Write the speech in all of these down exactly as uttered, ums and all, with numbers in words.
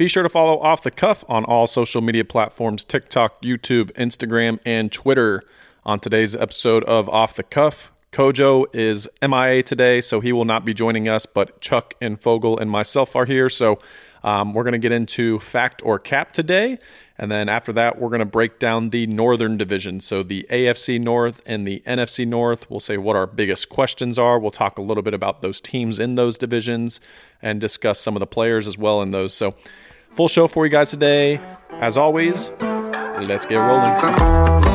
Be sure to follow Off the Cuff on all social media platforms, TikTok, YouTube, Instagram, and Twitter. On today's episode of Off the Cuff, Kojo is M I A today, so he will not be joining us, but Chuck and Fogel and myself are here. So um, we're going to get into Fact or Cap today. And then after that, we're going to break down the Northern Division. So the A F C North and the N F C North. We'll say what our biggest questions are. We'll talk a little bit about those teams in those divisions and discuss some of the players as well in those. So full show for you guys today. As always, let's get rolling.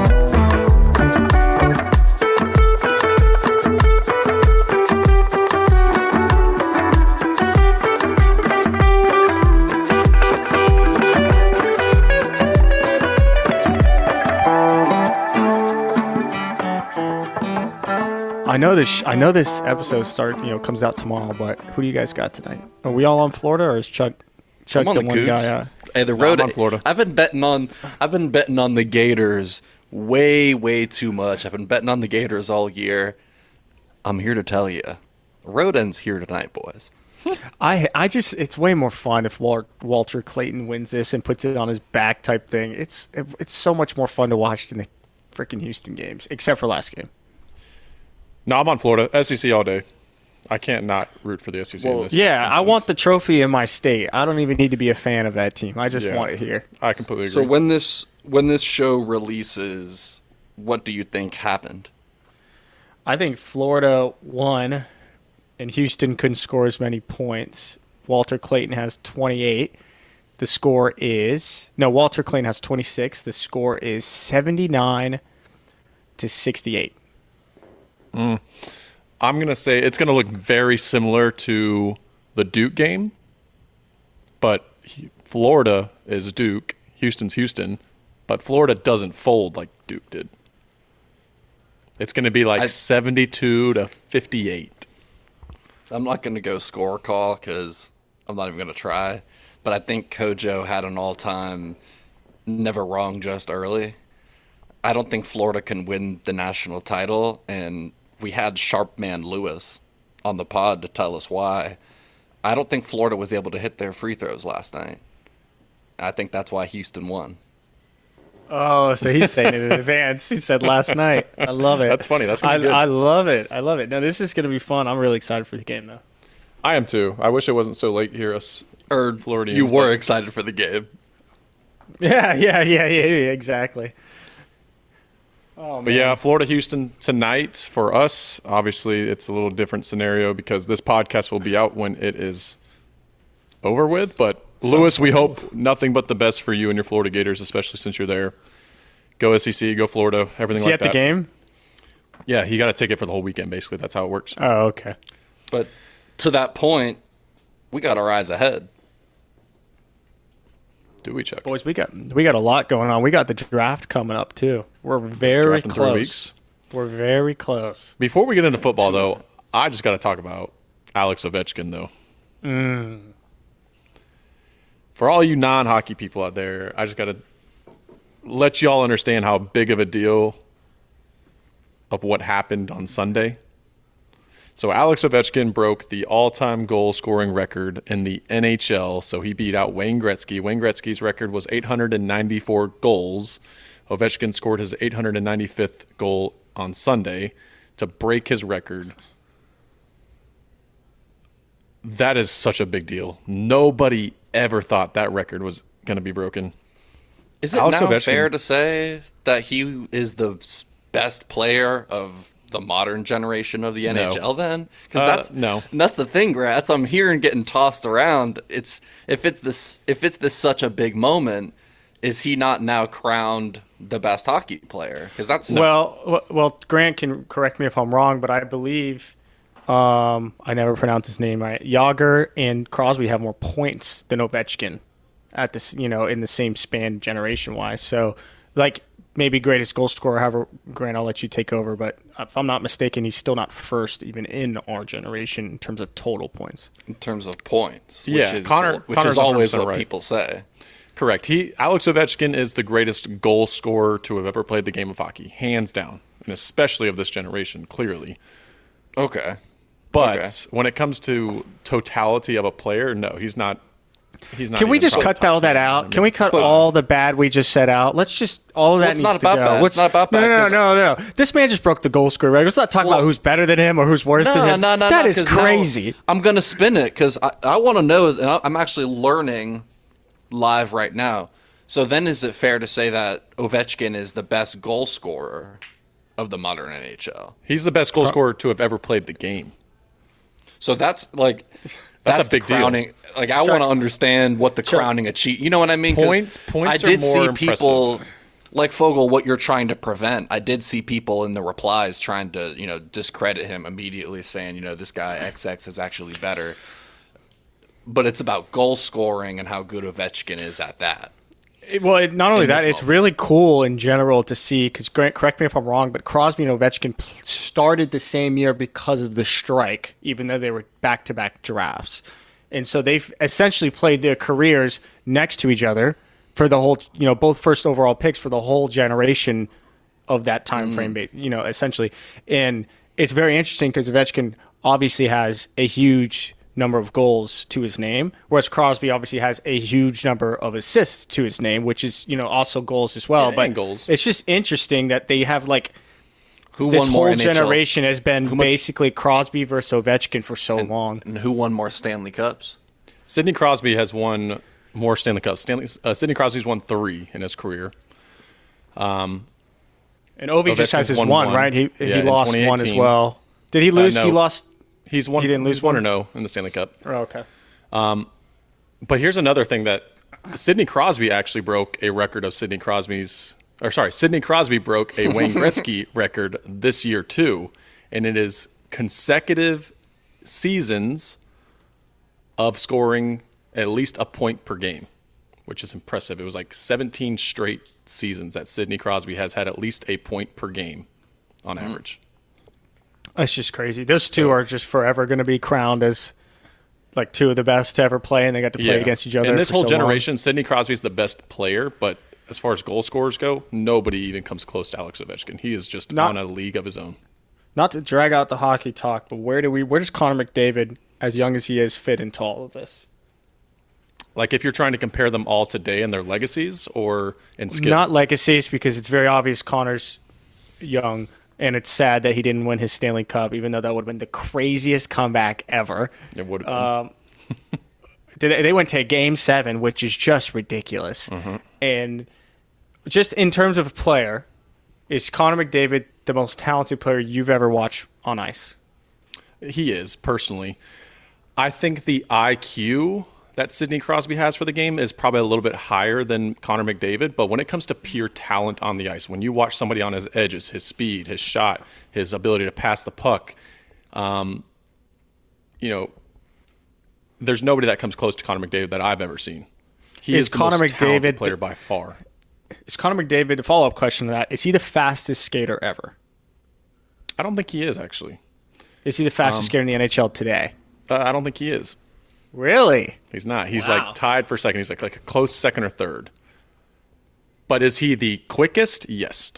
I know this. I know this episode start. You know, comes out tomorrow. But who do you guys got tonight? Are we all on Florida, or is Chuck? Chuck I'm on the, the one Cougs. guy? Uh, hey, the road. No, I'm on Florida. I've been betting on. I've been betting on the Gators way, way too much. I've been betting on the Gators all year. I'm here to tell you, road ends here tonight, boys. I I just it's way more fun if Wal- Walter Clayton wins this and puts it on his back type thing. It's it's so much more fun to watch than the freaking Houston games, except for last game. No, I'm on Florida. S E C all day. I can't not root for the S E C Well, in this Yeah, instance. I want the trophy in my state. I don't even need to be a fan of that team. I just Yeah. want it here. I completely agree. So when this when this show releases, what do you think happened? I think Florida won, and Houston couldn't score as many points. Walter Clayton has twenty-eight. The score is no. Walter Clayton has twenty-six. The score is seventy-nine to sixty-eight. Mm. I'm going to say it's going to look very similar to the Duke game, but he, Florida is Duke, Houston's Houston, but Florida doesn't fold like Duke did. It's going to be like I, seventy-two to fifty-eight. I'm not going to go score call because I'm not even going to try, but I think Kojo had an all-time never wrong just early. I don't think Florida can win the national title, and we had Sharpman Lewis on the pod to tell us why. I don't think Florida was able to hit their free throws last night. I think that's why Houston won. Oh, so he's saying it in advance. He said last night. I love it. That's funny. That's I, gonna be good. I love it. I love it. No, this is going to be fun. I'm really excited for the game, though. I am too. I wish it wasn't so late here, us Or Floridians. you were but- excited for the game. Yeah, yeah, yeah, yeah, yeah exactly. Oh, man. But yeah, Florida Houston tonight for us. Obviously, it's a little different scenario because this podcast will be out when it is over with. But Lewis, we hope nothing but the best for you and your Florida Gators, especially since you're there. Go S E C, go Florida, everything Is he like at that. the game? Yeah, he got a ticket for the whole weekend. Basically, that's how it works. Oh, okay. But to that point, we got our eyes ahead. Do we, Chuck? Boys, we got we got a lot going on. We got the draft coming up too. We're very Draft in three close. weeks. We're very close. Before we get into football, though, I just got to talk about Alex Ovechkin, though. Mm. For all you non-hockey people out there, I just got to let you all understand how big of a deal of what happened on Sunday. So Alex Ovechkin broke the all-time goal-scoring record in the N H L, so he beat out Wayne Gretzky. Wayne Gretzky's record was eight hundred ninety-four goals. Ovechkin scored his eight hundred ninety-fifth goal on Sunday to break his record. That is such a big deal. Nobody ever thought that record was going to be broken. Is it Alex now Ovechkin- fair to say that he is the s- best player of the modern generation of the N H L then? Because Uh, that's no. and that's the thing, Gratz. I'm hearing getting tossed around. It's if it's this if it's this such a big moment, is he not now crowned the best hockey player? Because that's Well, w- well, Grant can correct me if I'm wrong, but I believe um, I never pronounced his name right. Yager and Crosby have more points than Ovechkin at this, you know, in the same span generation wise. So, like maybe greatest goal scorer. However, Grant, I'll let you take over. But if I'm not mistaken, he's still not first even in our generation in terms of total points. in terms of points. Which Yeah, is, Connor- which Connor's is always one hundred percent what right. people say. Correct. He Alex Ovechkin is the greatest goal scorer to have ever played the game of hockey, hands down, and especially of this generation, clearly. Okay. But Okay. when it comes to totality of a player, no, he's not he's not. Can we even just probably cut top all that ten. out? I mean, Can we cut but- all the bad we just set out? Let's just all of that Well, it's needs not to about go. bad. What's, It's not about no, bad, No, 'cause- no, no, no. This man just broke the goal scorer record. Let's not talk Well- about who's better than him or who's worse than No, him. no, no, That no, is 'cause now crazy. I'm gonna spin it because I, I want to know is, and I- I'm actually learning live right now. So then, is it fair to say that Ovechkin is the best goal scorer of the modern N H L? He's the best goal scorer to have ever played the game. So that's like That's a the big deal. crowning, Like I want to understand what the crowning achieve. You know what I mean? 'Cause Points- points I are did see more people impressive. like Fogel. What you're trying to prevent. I did see people in the replies trying to you know discredit him immediately, saying you know this guy X X is actually better. But it's about goal scoring and how good Ovechkin is at that. It- Well, it, not only in that, this it's moment. really cool in general to see, because Grant, correct me if I'm wrong, but Crosby and Ovechkin p- started the same year because of the strike, even though they were back-to-back drafts. And so they've essentially played their careers next to each other for the whole, you know, both first overall picks for the whole generation of that time frame, ba- you know, essentially. And it's very interesting because Ovechkin obviously has a huge number of goals to his name, whereas Crosby obviously has a huge number of assists to his name, which is, you know, also goals as well. Yeah, but and goals. It's just interesting that they have like Who this won more whole N H L? generation has been much- basically Crosby versus Ovechkin for so long. And who won more Stanley Cups? Sidney Crosby has won more Stanley Cups. Stanley, uh, Sidney Crosby's won three in his career. And Ovi just has Ovechkin's his won one, one. right? He Yeah, he in lost one as twenty eighteen. well. Did he lose? no. He lost. He's won. He didn't lose he's one one? or no in the Stanley Cup. Oh, okay. But here's another thing that Sidney Crosby actually broke a record of Sidney Crosby's, or sorry, Sidney Crosby broke a Wayne Gretzky record this year too, and it is consecutive seasons of scoring at least a point per game, which is impressive. It was like seventeen straight seasons that Sidney Crosby has had at least a point per game on average. That's just crazy. Those two are just forever going to be crowned as like two of the best to ever play, and they got to play against each other. And this for whole so long. generation, Sidney Crosby's the best player, but as far as goal scorers go, nobody even comes close to Alex Ovechkin. He is just Not- on a league of his own. Not to drag out the hockey talk, but where do we? Where does Connor McDavid, as young as he is, fit into all of this? Like if you're trying to compare them all today and their legacies or in skill. Not legacies, because it's very obvious Connor's young, and it's sad that he didn't win his Stanley Cup, even though that would have been the craziest comeback ever. it would have Um, Did they they went to game seven, which is just ridiculous. Mm-hmm. And just in terms of a player, is Connor McDavid the most talented player you've ever watched on ice? been. He is, personally. I think the I Q that Sidney Crosby has for the game is probably a little bit higher than Connor McDavid, but when it comes to pure talent on the ice, when you watch somebody on his edges, his speed, his shot, his ability to pass the puck, um, you know, there's nobody that comes close to Connor McDavid that I've ever seen. He Is is, the Connor most talented McDavid player the- by far. Is Connor McDavid, a follow-up question to that, is he the fastest skater ever? I don't think he is, actually. Is he the fastest Um, skater in the N H L today? Uh, I don't think he is. Really? He's not. He's Wow. like tied for second. He's like, like a close second or third. But is he the quickest? Yes.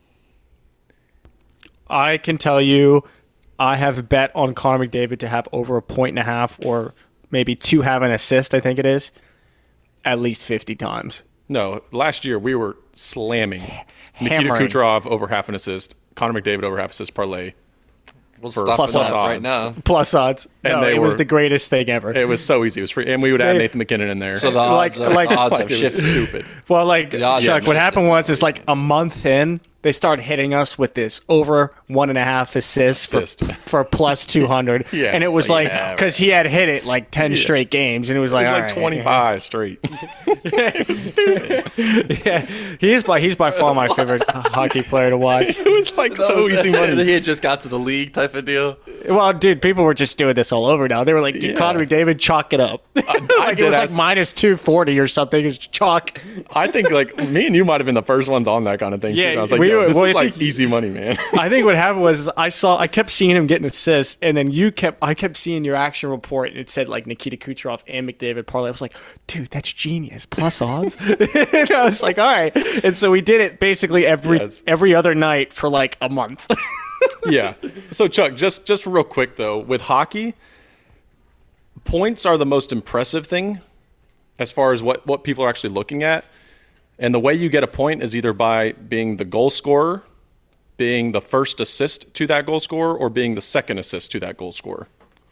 I can tell you, I have bet on Connor McDavid to have over a point and a half, or maybe to have an assist, I think it is, at least fifty times. No, last year we were slamming Nikita Hammering. Kucherov over half an assist, Connor McDavid over half assist parlay. We'll For stop plus the nuts odds. right now. Plus odds. And No, they it was were- the greatest thing ever. It was so easy. It was free, and we would add They- Nathan McKinnon in there. So the Like- odds, of, like- odds Like, of it was shit. stupid. Well, like, The odds Chuck, are what shit. happened was is like a month in, they started hitting us with this over one and a half assists Assist. for, for plus two hundred. Yeah, and it it's was like, like, yeah, because he had hit it like ten straight games, and it was It like, was all like right. twenty-five straight. It was stupid. Yeah, he's by, he's by far my favorite hockey player to watch. It was like so easy money. He had just got to the league type of deal. Well, dude, people were just doing this all over now. They were like, dude, Yeah. Connor McDavid, chalk it up. I like, it did was like ask- minus two forty or something. It's chalk. I think like me and you might have been the first ones on that kind of thing. Yeah, too. I was like, we Yo, were- this well, I is like think- easy money, man. I think what happened was I saw I kept seeing him getting assists, and then you kept I kept seeing your action report, and it said like Nikita Kucherov and McDavid parlay. I was like, dude, that's genius. Plus odds. And I was like, all right. And so we did it basically every Yes. every other night for like a month. Yeah. So Chuck, just just real quick though, with hockey, points are the most impressive thing, as far as what, what people are actually looking at. And the way you get a point is either by being the goal scorer, being the first assist to that goal scorer, or being the second assist to that goal scorer.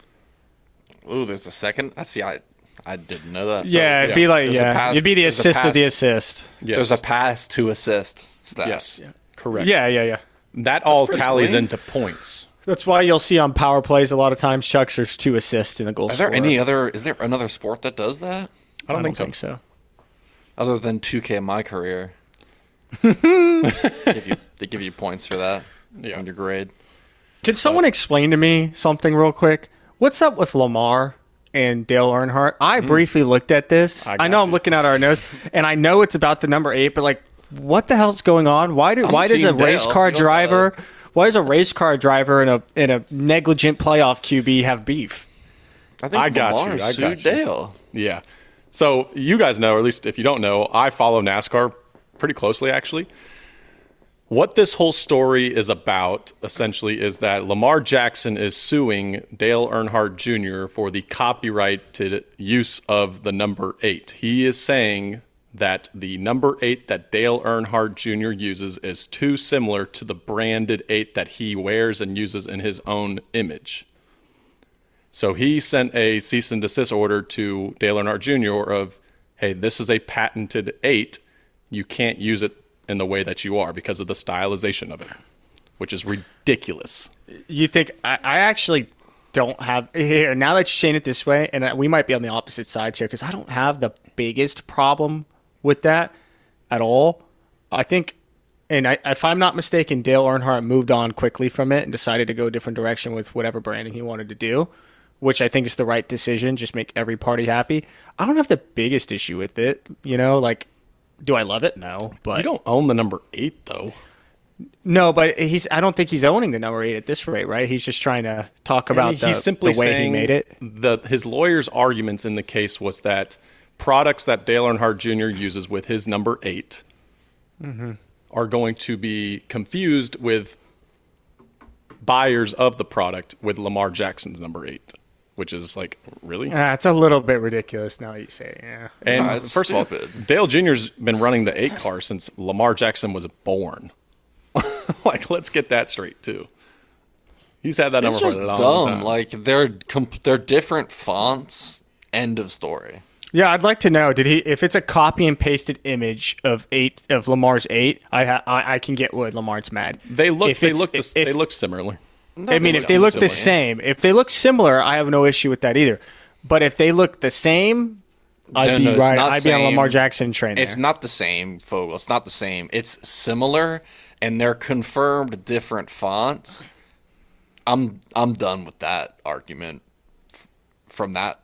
Ooh, there's a second? I see. I I didn't know that. So, yeah, it'd be like, there's a yeah. pass- You'd be the there's a assist of pass- the assist. Yes. There's a pass to assist stat. Yes, correct. Yeah, yeah, yeah. That all pretty tallies clean. into points. That's why you'll see on power plays a lot of times, Chucks, there's two assists in the goal Are there scorer. any other? Is there another sport that does that I don't, think, so. think so. other than two K in my career? give you, they give you points for that Yeah. on your grade. Can someone explain to me something real quick? What's up with Lamar and Dale Earnhardt? I briefly looked at this. I I, got know I'm you. looking at our notes, and I know it's about the number eight, but like, what the hell's going on? Why do I'm why does a Team Dale. race car You don't driver know. why does a race car driver and a in a negligent playoff Q B have beef? I think I got Lamar you, I sued got you. Dale. Yeah. So you guys know, or at least if you don't know, I follow NASCAR pretty closely, actually. What this whole story is about, essentially, is that Lamar Jackson is suing Dale Earnhardt Junior for the copyrighted use of the number eight. He is saying that the number eight that Dale Earnhardt Junior uses is too similar to the branded eight that he wears and uses in his own image. So he sent a cease and desist order to Dale Earnhardt Junior of, hey, this is a patented eight. You can't use it in the way that you are because of the stylization of it, which is ridiculous. You think I, I actually don't have here now that you're saying it this way, and we might be on the opposite sides here because I don't have the biggest problem with that at all. I think, and I, if I'm not mistaken, Dale Earnhardt moved on quickly from it and decided to go a different direction with whatever branding he wanted to do, which I think is the right decision. Just make every party happy. I don't have the biggest issue with it. You know, like, do I love it? No, but You don't own the number eight, though. no, but he's. I don't think he's owning the number eight at this rate, right? He's just trying to talk about I mean, the, he's simply the way saying he made it. The, his lawyer's arguments in the case was that products that Dale Earnhardt Junior uses with his number eight Mm-hmm. are going to be confused with buyers of the product with Lamar Jackson's number eight, which is like, really? Ah, it's a little bit ridiculous now that you say it, yeah. And No, it's first of all, stupid. Dale Junior's been running the eight car since Lamar Jackson was born. Like, let's get that straight too. He's had that It's number just for a long dumb. time. Like they're comp- they're different fonts. End of story. Yeah, I'd like to know. Did he? If it's a copy and pasted image of eight of Lamar's eight, I ha, I, I can get what Lamar's mad. they look, If they it's- look, the, if- they look similar. No, I mean, if they don't look the similar. same, if they look similar, I have no issue with that either. But if they look the same, I'd No, be no, it's right. not I'd be on same. Lamar Jackson train there. It's not the same, Fogel. It's not the same. It's similar, and they're confirmed different fonts. I'm I'm done with that argument f- from that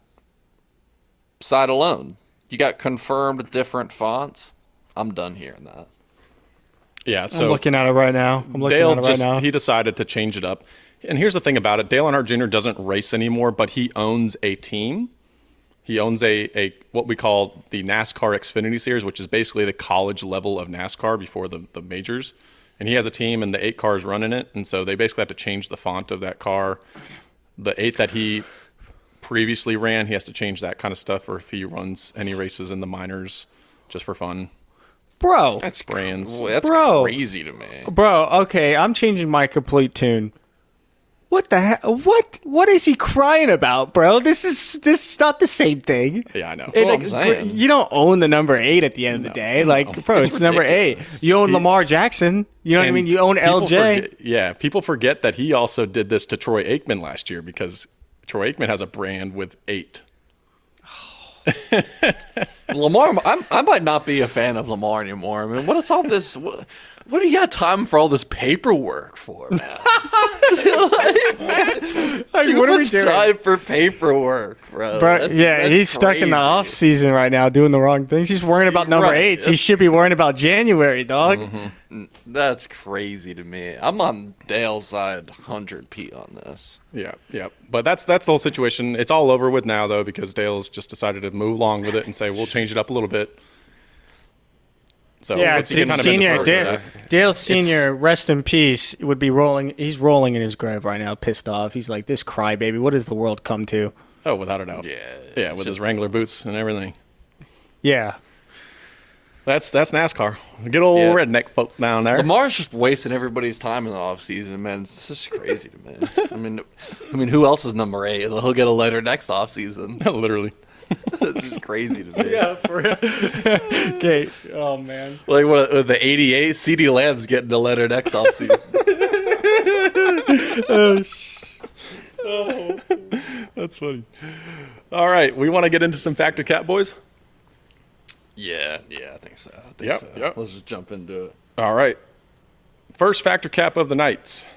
side alone. You got confirmed different fonts. I'm done hearing that. Yeah, I'm so looking at it right now. I'm looking Dale at it right just now. he decided to change it up. And here's the thing about it: Dale Earnhardt Junior doesn't race anymore, but he owns a team. He owns a, a what we call the NASCAR Xfinity Series, which is basically the college level of NASCAR before the, the majors. And he has a team, and the eight cars run in it. And so they basically have to change the font of that car. The eight that he previously ran, he has to change that kind of stuff, or if he runs any races in the minors just for fun. Bro, That's Brands. cr- That's Bro. crazy to me. bro, okay, I'm changing my complete tune. What the heck? What? What is he crying about, bro? This is this is not the same thing. Yeah, I know. It- what I'm like, saying. You don't own the number eight at the end of the day. Like, bro, it's, It's number eight. ridiculous. You own Lamar Jackson. You know what I And mean? You own people L J. forget- yeah, people forget that he also did this to Troy Aikman last year because Troy Aikman has a brand with eight. Lamar, I'm, I might not be a fan of Lamar anymore. I mean, what is all this? What, what do you got time for all this paperwork for, man? Like, Too what are we much doing? time for paperwork, bro. Bro, That's- yeah, that's he's stuck in the crazy. off season right now doing the wrong things. He's worrying about number Right. eights. He should be worrying about January, dog. That's crazy to me. I'm on Dale's side, one hundred p on this. Yeah, yeah. But that's that's the whole situation. It's all over with now, though, because Dale's just decided to move along with it and say, we'll change it up a little bit. So Yeah, it's it's kind of been senior the story Dale, there. Dale Senior, rest in peace, would be rolling. He's rolling in his grave right now, pissed off. He's like, "This crybaby, what does the world come to?" Oh, without a doubt. Yeah, Yeah, with his Wrangler boots and everything. Yeah. That's that's NASCAR. Good old Yeah. redneck folk down there. Lamar's just wasting everybody's time in the offseason, man. It's just crazy to me. I mean, I mean, who else is number eight? He'll get a letter next offseason. Literally. It's just crazy to me. Yeah, for real. Okay. Oh, man. Like what, uh, the eighty-eight, C D Lamb's getting a letter next offseason. Oh, sh- That's funny. All right, we want to get into some Factor Cap, boys? Yeah, yeah, I think so. I think Yep, so. yep. Let's just jump into it. All right. First Factor Cap of the night.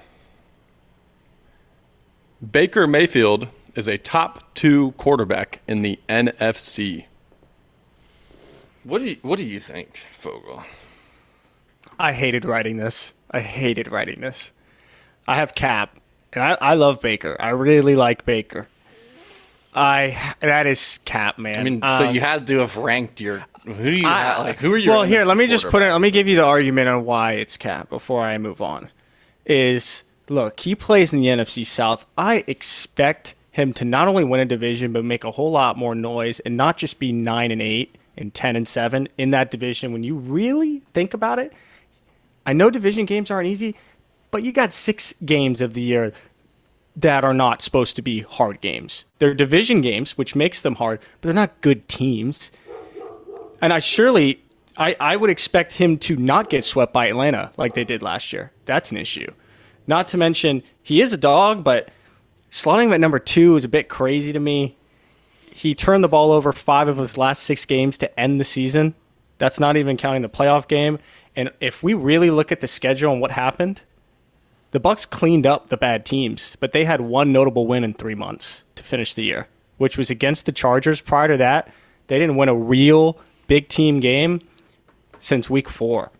Baker Mayfield is a top two quarterback in the N F C. What do you What do you think, Fogel? I hated writing this. I hated writing this. I have Cap, and I, I love Baker. I really like Baker. I that is Cap, man. I mean, so Um, you had to have ranked your who do you I- ha- like? Who are your Well, N F C here, let me just put it. Let me quarterbacks? give you the argument on why it's Cap before I move on. Is look, he plays in the N F C South. I expect him to not only win a division but make a whole lot more noise and not just be nine and eight and ten and seven in that division. When you really think about it, I know division games aren't easy, but you got six games of the year that are not supposed to be hard games. They're division games, which makes them hard, but they're not good teams. And I surely, I, I would expect him to not get swept by Atlanta like they did last year. That's an issue. Not to mention, he is a dog, but slotting him at number two is a bit crazy to me. He turned the ball over five of his last six games to end the season. That's not even counting the playoff game. And if we really look at the schedule and what happened, the Bucks cleaned up the bad teams, but they had one notable win in three months to finish the year, which was against the Chargers. Prior to that, they didn't win a real big team game since week four.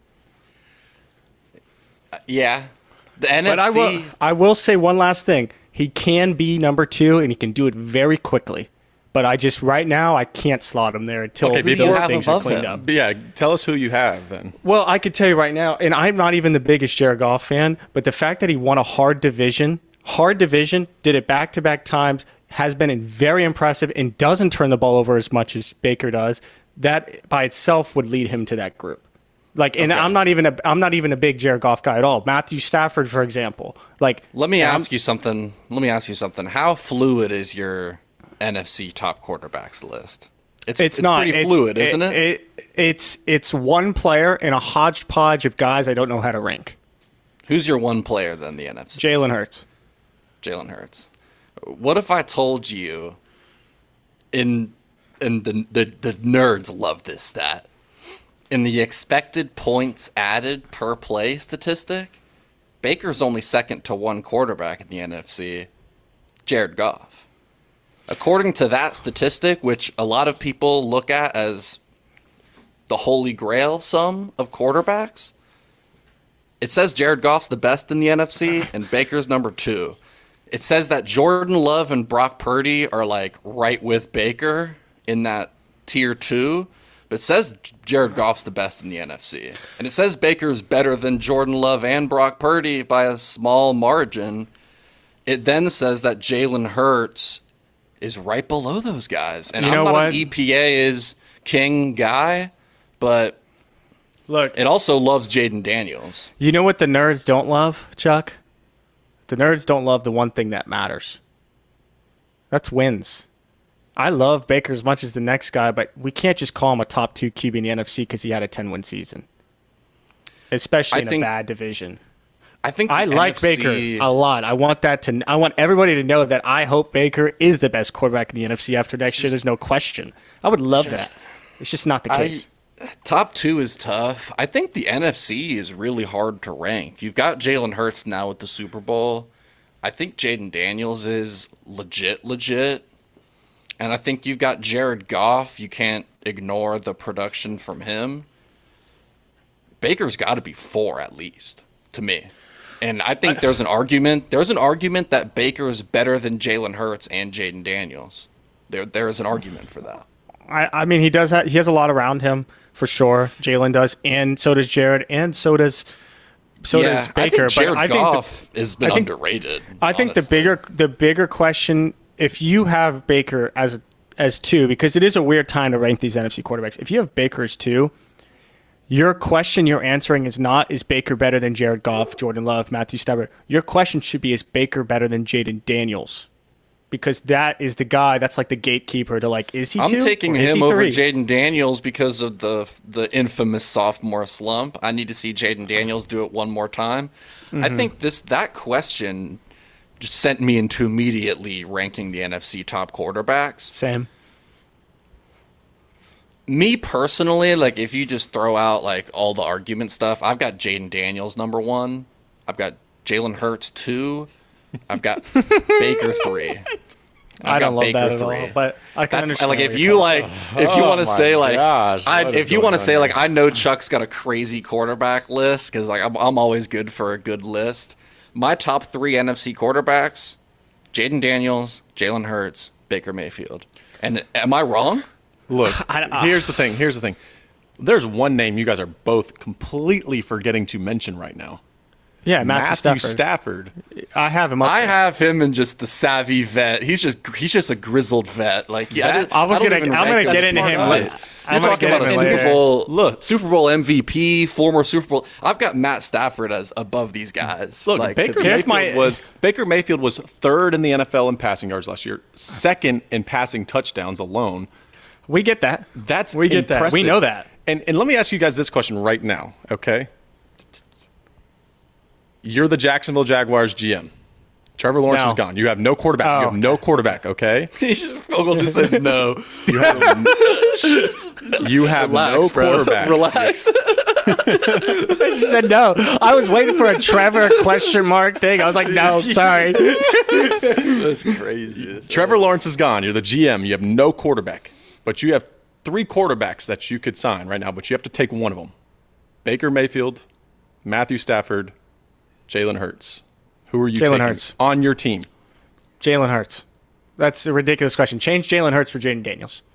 Yeah, the N F C. But I will, I will say one last thing. He can be number two, and he can do it very quickly. But I just, right now, I can't slot him there until Okay, Who do you those have things are above cleaned him? up. But yeah, tell us who you have then. Well, I could tell you right now, and I'm not even the biggest Jared Goff fan, but the fact that he won a hard division, hard division, did it back-to-back times, has been very impressive, and doesn't turn the ball over as much as Baker does, that by itself would lead him to that group. Like, and Okay. I'm not even a I'm not even a big Jared Goff guy at all. Matthew Stafford, for example, like Let me and I'm- ask you something. Let me ask you something. How fluid is your N F C top quarterbacks list? It's It's, not pretty It's- fluid, isn't it? it? It's it's one player and a hodgepodge of guys I don't know how to rank. Who's your one player then? The N F C. Jalen Hurts. Jalen Hurts. What if I told you, in and the, the the nerds love this stat, in the expected points added per play statistic, Baker's only second to one quarterback in the N F C, Jared Goff. According to that statistic, which a lot of people look at as the holy grail sum of quarterbacks, it says Jared Goff's the best in the N F C and Baker's number two. It says that Jordan Love and Brock Purdy are like right with Baker in that tier two, but it says Jared Goff's the best in the N F C. And it says Baker's better than Jordan Love and Brock Purdy by a small margin. It then says that Jalen Hurts is right below those guys. And You I'm know not what? an E P A is king guy, but Look, it also loves Jaden Daniels. you know what the nerds don't love, Chuck? The nerds don't love the one thing that matters. That's wins. I love Baker as much as the next guy, but we can't just call him a top two Q B in the N F C because he had a ten-win season, especially I in think- a bad division. I think I the like N F C Baker a lot. I want that to. I want everybody to know that I hope Baker is the best quarterback in the N F C after next year. There's no question. I would love just- that. It's just not the I- case. Top two is tough. I think the N F C is really hard to rank. You've got Jalen Hurts now with the Super Bowl. I think Jaden Daniels is legit, legit. And I think you've got Jared Goff. You can't ignore the production from him. Baker's got to be four at least, to me. And I think there's an argument. There's an argument that Baker is better than Jalen Hurts and Jaden Daniels. There, there is an argument for that. I, I mean, he does. Have, he has a lot around him for sure. Jalen does, and so does Jared, and so does so does Baker. I think Jared but I think Goff the, has been I think- underrated. I think the honestly. bigger the bigger question, if you have Baker as a as two because it is a weird time to rank these N F C quarterbacks. If you have Baker as two, your question you're answering is not, is Baker better than Jared Goff, Jordan Love, Matthew Stafford? Your question should be, is Baker better than Jaden Daniels? Because that is the guy that's like the gatekeeper to like, is he I'm two? taking or is him he over three? Jaden Daniels because of the the infamous sophomore slump. I need to see Jaden Daniels do it one more time. Mm-hmm. I think this that question just sent me into immediately ranking the N F C top quarterbacks. Same. Me personally, like if you just throw out like all the argument stuff, I've got Jaden Daniels number one. I've got Jalen Hurts two. I've got Baker three. I've I don't got love Baker that at three. all, but I can That's understand. like if where you you're like if you Oh want to my say like gosh, I, what is if you going want to on say here? like I know Chuck's got a crazy quarterback list because like I'm, I'm always good for a good list. My top three N F C quarterbacks: Jaden Daniels, Jalen Hurts, Baker Mayfield. And am I wrong? Look, I- I- here's the thing. Here's the thing. There's one name you guys are both completely forgetting to mention right now. Yeah, Matthew, Stafford. Stafford. I have him up I there. have him in just the savvy vet. He's just he's just a grizzled vet. Like yeah, I, didn't- I was don't gonna- even I'm rank gonna him get as into part him of later. it. I'm You're gonna talking get about a into him Super later. Bowl Look. Super Bowl M V P, former Super Bowl. I've got Matt Stafford as above these guys. Look, Like, to Baker be- Here's Mayfield my- was Baker Mayfield was third in the N F L in passing yards last year, second in passing touchdowns alone. We get that. That's we get that. impressive. We know that. And and let me ask you guys this question right now, okay? You're the Jacksonville Jaguars G M. Trevor Lawrence No. is gone. You have no quarterback. Oh, you have no quarterback, okay? He just Fogel just said no. You have, you have Relax, no bro. quarterback. Relax. I just said no. I was waiting for a Trevor question mark thing. I was like, no, sorry. That's crazy. Trevor Lawrence is gone. You're the G M. You have no quarterback. But you have three quarterbacks that you could sign right now, but you have to take one of them. Baker Mayfield, Matthew Stafford, Jalen Hurts. Who are you Jalen taking Hurts. on your team? Jalen Hurts. That's a ridiculous question. Change Jalen Hurts for Jaden Daniels.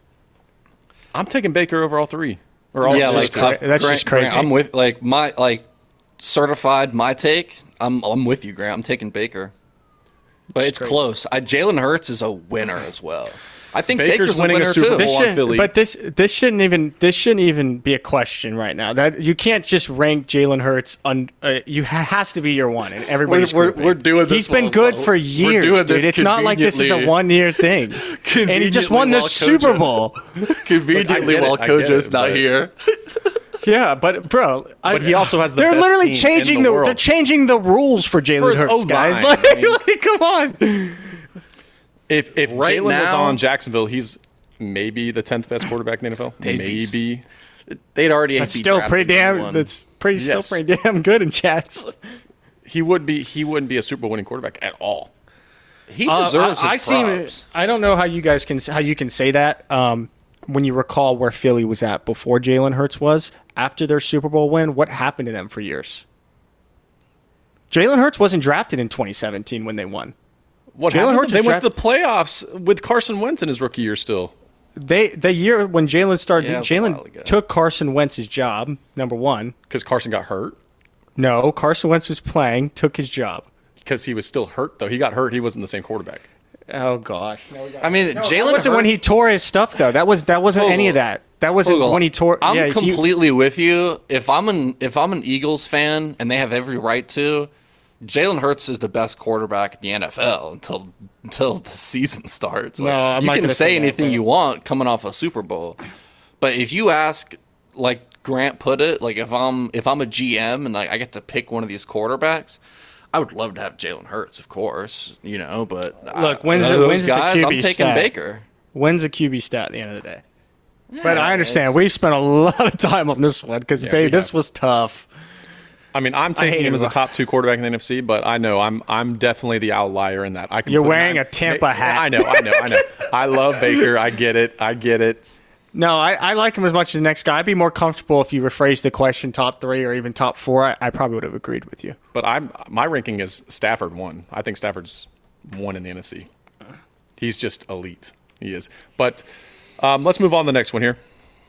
I'm taking Baker over all three. Or all Yeah, six. like cra- I've- that's Grant- just crazy. Grant, I'm with like my like certified my take. I'm I'm with you, Grant. I'm taking Baker, but it's crazy. close. I, Jalen Hurts is a winner as well. I think Baker's Baker's, winning a a winner Super too. Bowl. This on should, Philly. but this this shouldn't even this shouldn't even be a question right now. That you can't just rank Jalen Hurts on. Uh, you ha- has to be your one, and everybody's We're- we're- grouping. we're doing this He's been while- good while- for we're years, doing dude. this It's not like this is a conveniently- one year thing. And he just won the while Super Kojo- Bowl. Conveniently, I get it, while I get Kojo's it, not but- here. Yeah, but bro, I, But he also has the They're best literally team in changing the the, world. they're changing the rules for For Jalen his Hurts, O-line, guys. I Like, mean- like, come on. If if Right Jalen was now- on Jacksonville, he's maybe the tenth best quarterback in the N F L. They'd be Maybe. They'd already That's be still pretty drafting damn. anyone. That's pretty Yes. still pretty damn good in chats. He would be he wouldn't be a Super Bowl winning quarterback at all. He deserves Uh, I, I his see. props. I don't know how you guys can how you can say that. Um, when you recall where Philly was at before Jalen Hurts was after their Super Bowl win, what happened to them for years? Jalen Hurts wasn't drafted in twenty seventeen when they won. What Jalen happened? Hurts They was went to the playoffs with Carson Wentz in his rookie year still. They the year when Jalen started, Yeah, it was a while Jalen ago. took Carson Wentz's job. Number one, Because Carson got hurt. no, Carson Wentz was playing, took his job. Because he was still hurt though. He got hurt. He wasn't the same quarterback. Oh gosh, I mean, that Jalen wasn't when he Hurts- tore his stuff though. That was that wasn't any of Fogel. that. That wasn't Fogel, when he tore. I'm yeah, he- completely with you. If I'm an if I'm an Eagles fan, and they have every right to, Jalen Hurts is the best quarterback in the N F L until until the season starts. Like, No, I'm you not can gonna say say that, anything but- you want coming off a Super Bowl, but if you ask, like Grant put it, like if I'm if I'm a G M and like I get to pick one of these quarterbacks, I would love to have Jalen Hurts, of course, you know. But Look, I, when's the- those when's the guys, Q I'm B taking stat? Baker. wins a Q B stat at the end of the day. But I understand. it's- We spent a lot of time on this one because, we babe, this have. was tough. I mean, I'm hate taking him it. as a top two quarterback in the N F C, but I know I'm I'm definitely the outlier in that. I can You're put wearing nine- a Tampa hat. I know, I know, I know. I love Baker. I get it. I get it. No, I, I like him as much as the next guy. I'd be more comfortable if you rephrased the question top three or even top four. I, I probably would have agreed with you. But I'm my ranking is Stafford one. I think Stafford's one in the N F C. He's just elite. He is. But um, let's move on to the next one here.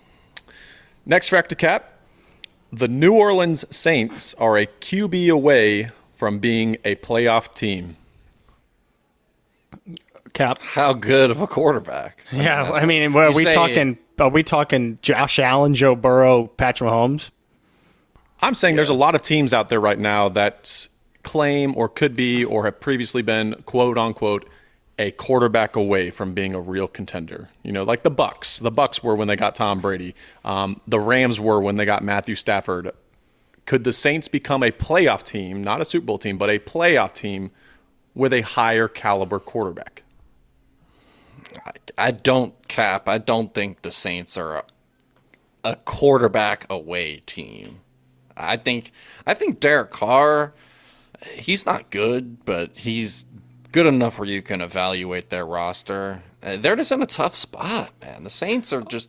Next fact to cap. The New Orleans Saints are a Q B away from being a playoff team. Cap. How good of a quarterback? Yeah, I mean, are we say- talking? Are we talking Josh Allen, Joe Burrow, Patrick Mahomes? I'm saying there's a lot of teams out there right now that claim or could be or have previously been, quote unquote, a quarterback away from being a real contender. You know, like the Bucks. The Bucks were when they got Tom Brady. Um, the Rams were when they got Matthew Stafford. Could the Saints become a playoff team, not a Super Bowl team, but a playoff team with a higher caliber quarterback? I, I don't cap. I don't think the Saints are a, a quarterback away team. I think I think Derek Carr, he's not good, but he's good enough where you can evaluate their roster. Uh, they're just in a tough spot, man. The Saints are just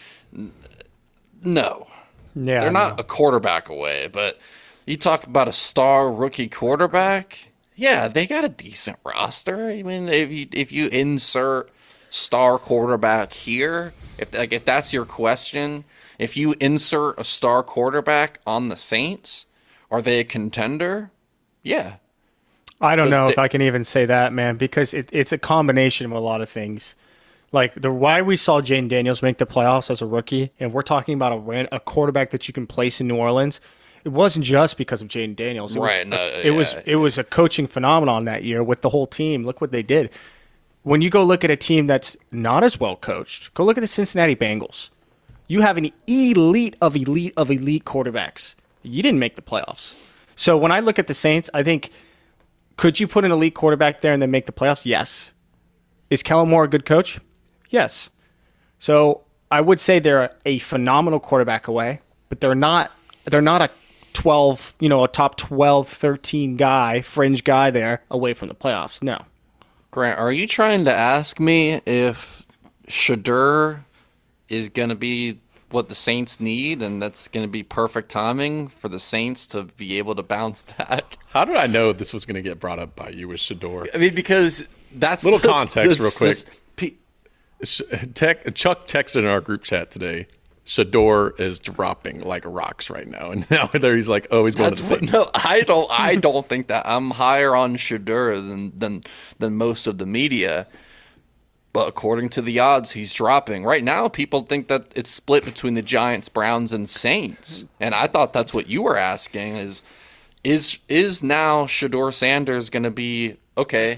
no. Yeah, They're I not know. a quarterback away, but you talk about a star rookie quarterback. Yeah, they got a decent roster. I mean, if you if you insert star quarterback here, if like if that's your question, if you insert a star quarterback on the Saints, are they a contender? Yeah. I don't But know they- if I can even say that, man, because it, it's a combination of a lot of things. Like the why we saw Jaden Daniels make the playoffs as a rookie, and we're talking about a ran- a quarterback that you can place in New Orleans. It wasn't just because of Jaden Daniels. It Right, Was, no, it was yeah. it was a coaching phenomenon that year with the whole team. Look what they did. When you go look at a team that's not as well coached, go look at the Cincinnati Bengals. You have an elite of elite of elite quarterbacks. You didn't make the playoffs. So when I look at the Saints, I think, could you put an elite quarterback there and then make the playoffs? Yes. Is Kellen Moore a good coach? Yes. So I would say they're a phenomenal quarterback away, but they're not they're not a twelve, you know, a top twelve, thirteen guy, fringe guy there away from the playoffs. No. Grant, are you trying to ask me if Shadur is going to be what the Saints need, and that's going to be perfect timing for the Saints to be able to bounce back? How did I know this was going to get brought up by you with Shador? I mean, because that's Little the- context this- real quick. this pe- Sh- Tech, Chuck texted in our group chat today, Shador is dropping like rocks right now. And now there he's like, oh, he's going That's to the what, Saints. no, I don't. I don't think that. I'm higher on Shadur than than than most of the media. But according to the odds, he's dropping right now. People think that it's split between the Giants, Browns, and Saints. And I thought that's what you were asking: is is is now Shadur Sanders going to be okay?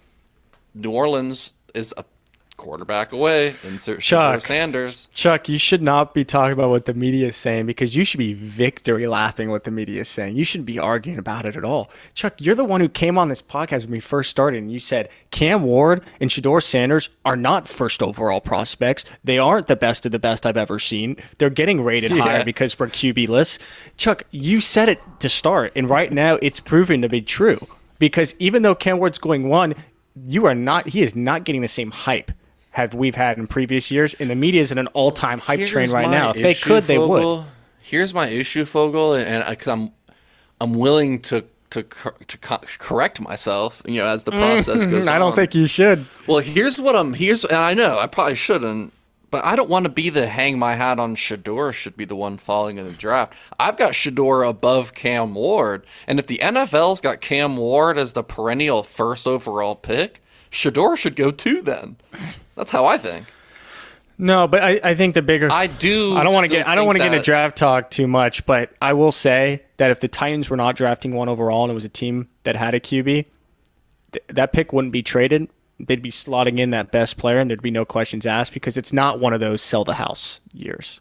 New Orleans is a quarterback away. Insert Shadur Chuck. Sanders. Chuck, you should not be talking about what the media is saying because you should be victory lapping what the media is saying. You shouldn't be arguing about it at all. Chuck, you're the one who came on this podcast when we first started and you said Cam Ward and Shador Sanders are not first overall prospects. They aren't the best of the best I've ever seen. They're getting rated Yeah. higher because we're Q B-less. Chuck, you said it to start, and right now it's proven to be true because even though Cam Ward's going one, you are not. He is not getting the same hype have we've had in previous years, and the media is in an all-time hype Here's train right my now. If they issue, could, they would. Fogel. Here's my issue, Fogel, and I, cause I'm I'm willing to to cor- to co- correct myself, you know, as the process goes on. I don't think you should. Well, here's what I'm here's, and I know I probably shouldn't, but I don't want to be the hang my hat on Shador should be the one falling in the draft. I've got Shador above Cam Ward, and if the N F L's got Cam Ward as the perennial first overall pick, Shador should go too. Then that's how I think. No, but I, I think the bigger. I do. I don't want to still get. I don't think want to get into that- draft talk too much, but I will say that if the Titans were not drafting one overall and it was a team that had a Q B, th- that pick wouldn't be traded. They'd be slotting in that best player, and there'd be no questions asked because it's not one of those sell the house years.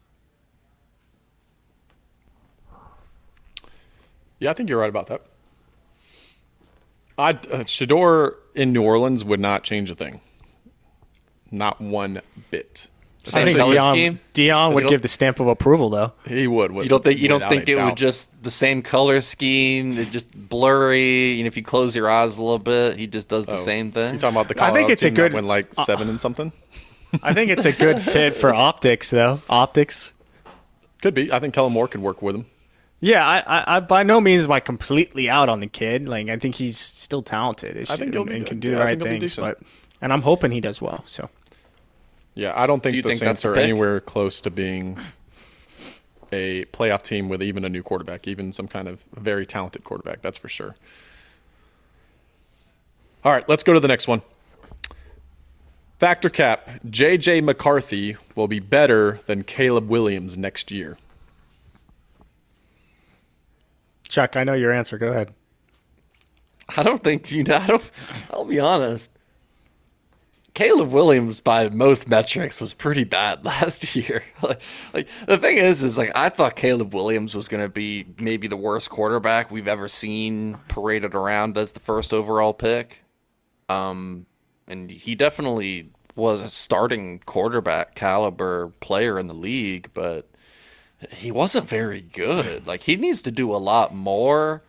Yeah, I think you're right about that. I uh, Shador in New Orleans would not change a thing. Not one bit. Same I think color Dion, scheme? Dion would it- give the stamp of approval, though. He would. You don't think you don't without think a it doubt. would just the same color scheme, it just blurry, and if you close your eyes a little bit, he just does the same You thing. talking about the I Colorado think it's a team that good- went like seven and something? I think it's a good fit for optics, though. Optics. Could be. I think Kellen Moore could work with him. Yeah, I, I, I by no means am I completely out on the kid. Like, I think he's still talented. I think he'll and, be and can good. do Yeah, the I right think he'll be things. decent. But and I'm hoping he does well. So Yeah, I don't think Do you the think Saints that's the are pick? anywhere close to being a playoff team with even a new quarterback, even some kind of very talented quarterback. That's for sure. All right, let's go to the next one. Factor cap, J J McCarthy will be better than Caleb Williams next year. Chuck, I know your answer. Go ahead. I don't think you know. I don't, I'll be honest. Caleb Williams, by most metrics, was pretty bad last year. like, like the thing is, is like I thought Caleb Williams was going to be maybe the worst quarterback we've ever seen paraded around as the first overall pick. Um, and he definitely was a starting quarterback caliber player in the league, but he wasn't very good. Like he needs to do a lot more.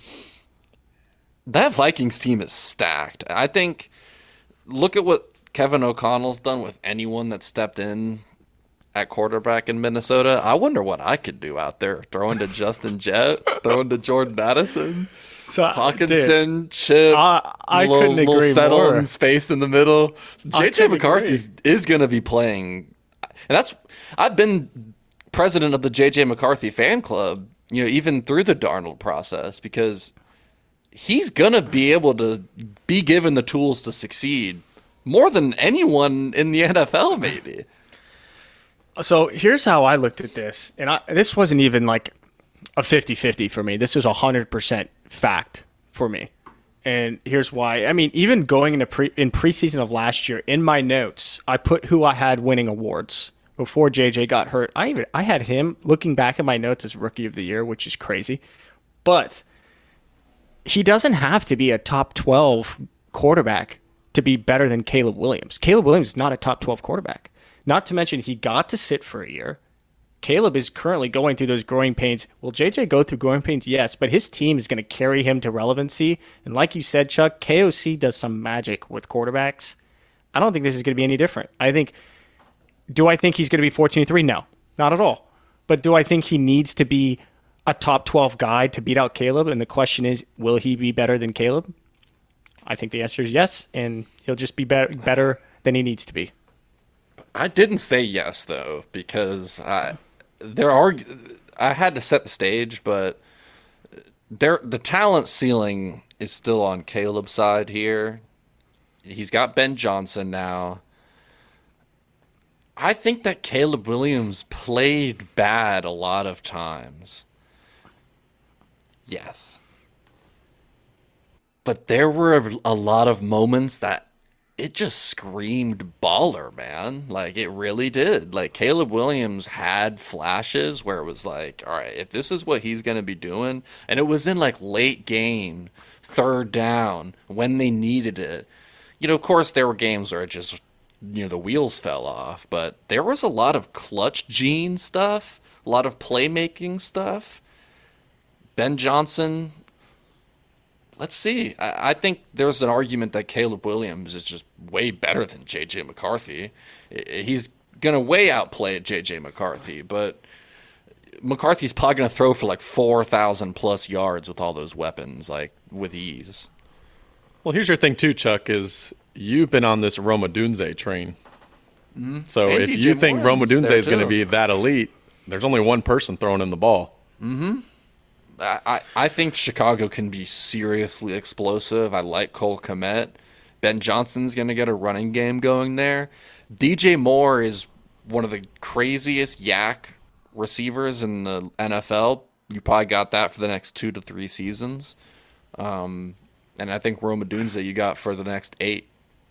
That Vikings team is stacked. I think, look at what Kevin O'Connell's done with anyone that stepped in at quarterback in Minnesota. I wonder what I could do out there, throwing to Justin Jett, throwing to Jordan Addison. So, Hawkinson, dude, Chip, I, I little, couldn't little agree settle more. in space in the middle. J J McCarthy is, is going to be playing, and that's I've been president of the J J McCarthy fan club, you know, even through the Darnold process, because he's going to be able to be given the tools to succeed more than anyone in the N F L, maybe. So here's how I looked at this, and I, this wasn't even like a fifty-fifty for me. This was one hundred percent fact for me. And here's why. I mean, even going into pre, in preseason of last year, in my notes, I put who I had winning awards before J J got hurt. I even I had him looking back at my notes as Rookie of the Year, which is crazy. But he doesn't have to be a top twelve quarterback to be better than Caleb Williams. Caleb Williams is not a top twelve quarterback. Not to mention he got to sit for a year. Caleb is currently going through those growing pains. Will J J go through growing pains? Yes, but his team is going to carry him to relevancy. And like you said, Chuck, K O C does some magic with quarterbacks. I don't think this is going to be any different. I think, do I think he's going to be fourteen and three? No, not at all. But do I think he needs to be a top twelve guy to beat out Caleb? And the question is, will he be better than Caleb? I think the answer is yes, and he'll just be better, better than he needs to be. I didn't say yes, though, because I, there are. I had to set the stage, but there the talent ceiling is still on Caleb's side here. He's got Ben Johnson now. I think that Caleb Williams played bad a lot of times. Yes. But there were a lot of moments that it just screamed baller, man. Like, it really did. Like, Caleb Williams had flashes where it was like, all right, if this is what he's going to be doing, and it was in, like, late game, third down, when they needed it. You know, of course, there were games where it just, you know, the wheels fell off, but there was a lot of clutch gene stuff, a lot of playmaking stuff. Ben Johnson... Let's see. I, I think there's an argument that Caleb Williams is just way better than J J McCarthy. He's going to way outplay J J McCarthy, but McCarthy's probably going to throw for like four thousand plus yards with all those weapons, like with ease. Well, here's your thing too, Chuck, is you've been on this Roma Dunze train. Mm-hmm. So and if D J you think Roma Moore's Dunze is going to too. be that elite, there's only one person throwing him the ball. Mm-hmm. I, I think Chicago can be seriously explosive. I like Cole Kmet. Ben Johnson's going to get a running game going there. D J Moore is one of the craziest yak receivers in the N F L. You probably got that for the next two to three seasons. Um, and I think Roma Dunze you got for the next eight.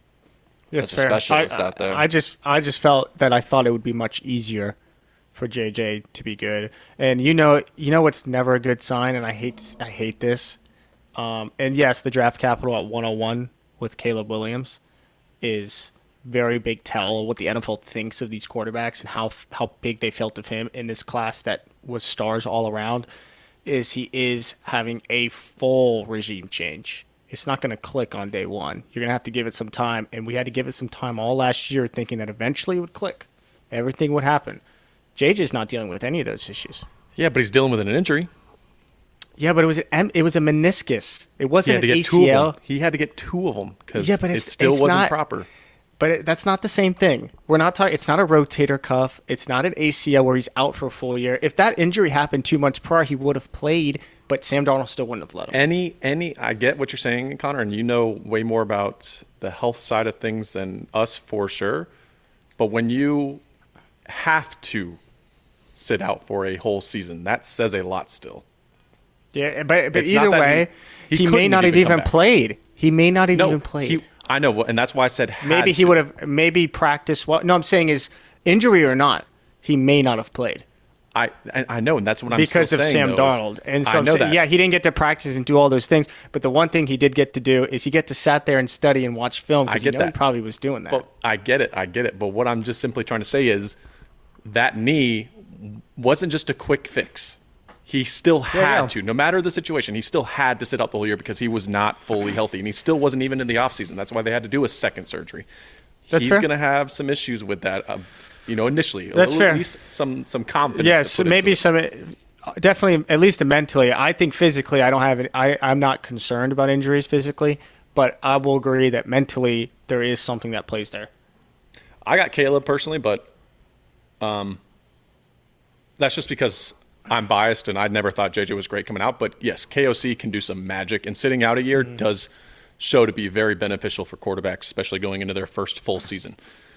Yes, That's fair. a specialist I, out there. I just, I just felt that I thought it would be much easier for J J to be good. And you know, you know what's never a good sign, and I hate, I hate this. Um, and yes, the draft capital at one oh one with Caleb Williams is very big tell what the N F L thinks of these quarterbacks and how how big they felt of him in this class that was stars all around. Is he is having a full regime change. It's not going to click on day one. You're going to have to give it some time, and we had to give it some time all last year, thinking that eventually it would click, everything would happen. J J's not dealing with any of those issues. Yeah, but he's dealing with an injury. Yeah, but it was an, it was a meniscus. It He wasn't had to an get A two C of L. them. He had to get two of them because Yeah, but it it's- still it's wasn't not- proper. but it, that's not the same thing. We're not talking. It's not a rotator cuff. It's not an A C L where he's out for a full year. If that injury happened two months prior, he would have played, but Sam Darnold still wouldn't have let him. Any, any, I get what you're saying, Connor, and you know way more about the health side of things than us for sure. But when you have to sit out for a whole season, that says a lot still. Yeah, but, but It's either not that way, he- he, he may couldn't not have have even come even back. played. He may not have No, even played. he, I know, and that's why I said had Maybe he to. would have maybe practiced. Well, no, I'm saying is injury or not, he may not have played I, I I know, and that's what I'm because still of saying, Sam though, is Darnold. And so I I'm know saying, that. yeah, he didn't get to practice and do all those things. But the one thing he did get to do is he get to sat there and study and watch film. I Because get you know that. he probably was doing that. But I get it, I get it. But what I'm just simply trying to say is that knee wasn't just a quick fix. He still had Yeah, yeah. to, no matter the situation, he still had to sit out the whole year because he was not fully healthy. And he still wasn't even in the offseason. That's why they had to do a second surgery. That's He's fair. going to have some issues with that, uh, you know, initially. That's at fair. least some, some confidence. Yes, to put maybe into it. some. Definitely, at least mentally. I think physically, I don't have. Any, I I'm not concerned about injuries physically, but I will agree that mentally there is something that plays there. I got Caleb personally, but um, that's just because I'm biased and I never thought J J was great coming out. But yes, K O C can do some magic, and sitting out a year Mm-hmm. does show to be very beneficial for quarterbacks, especially going into their first full season.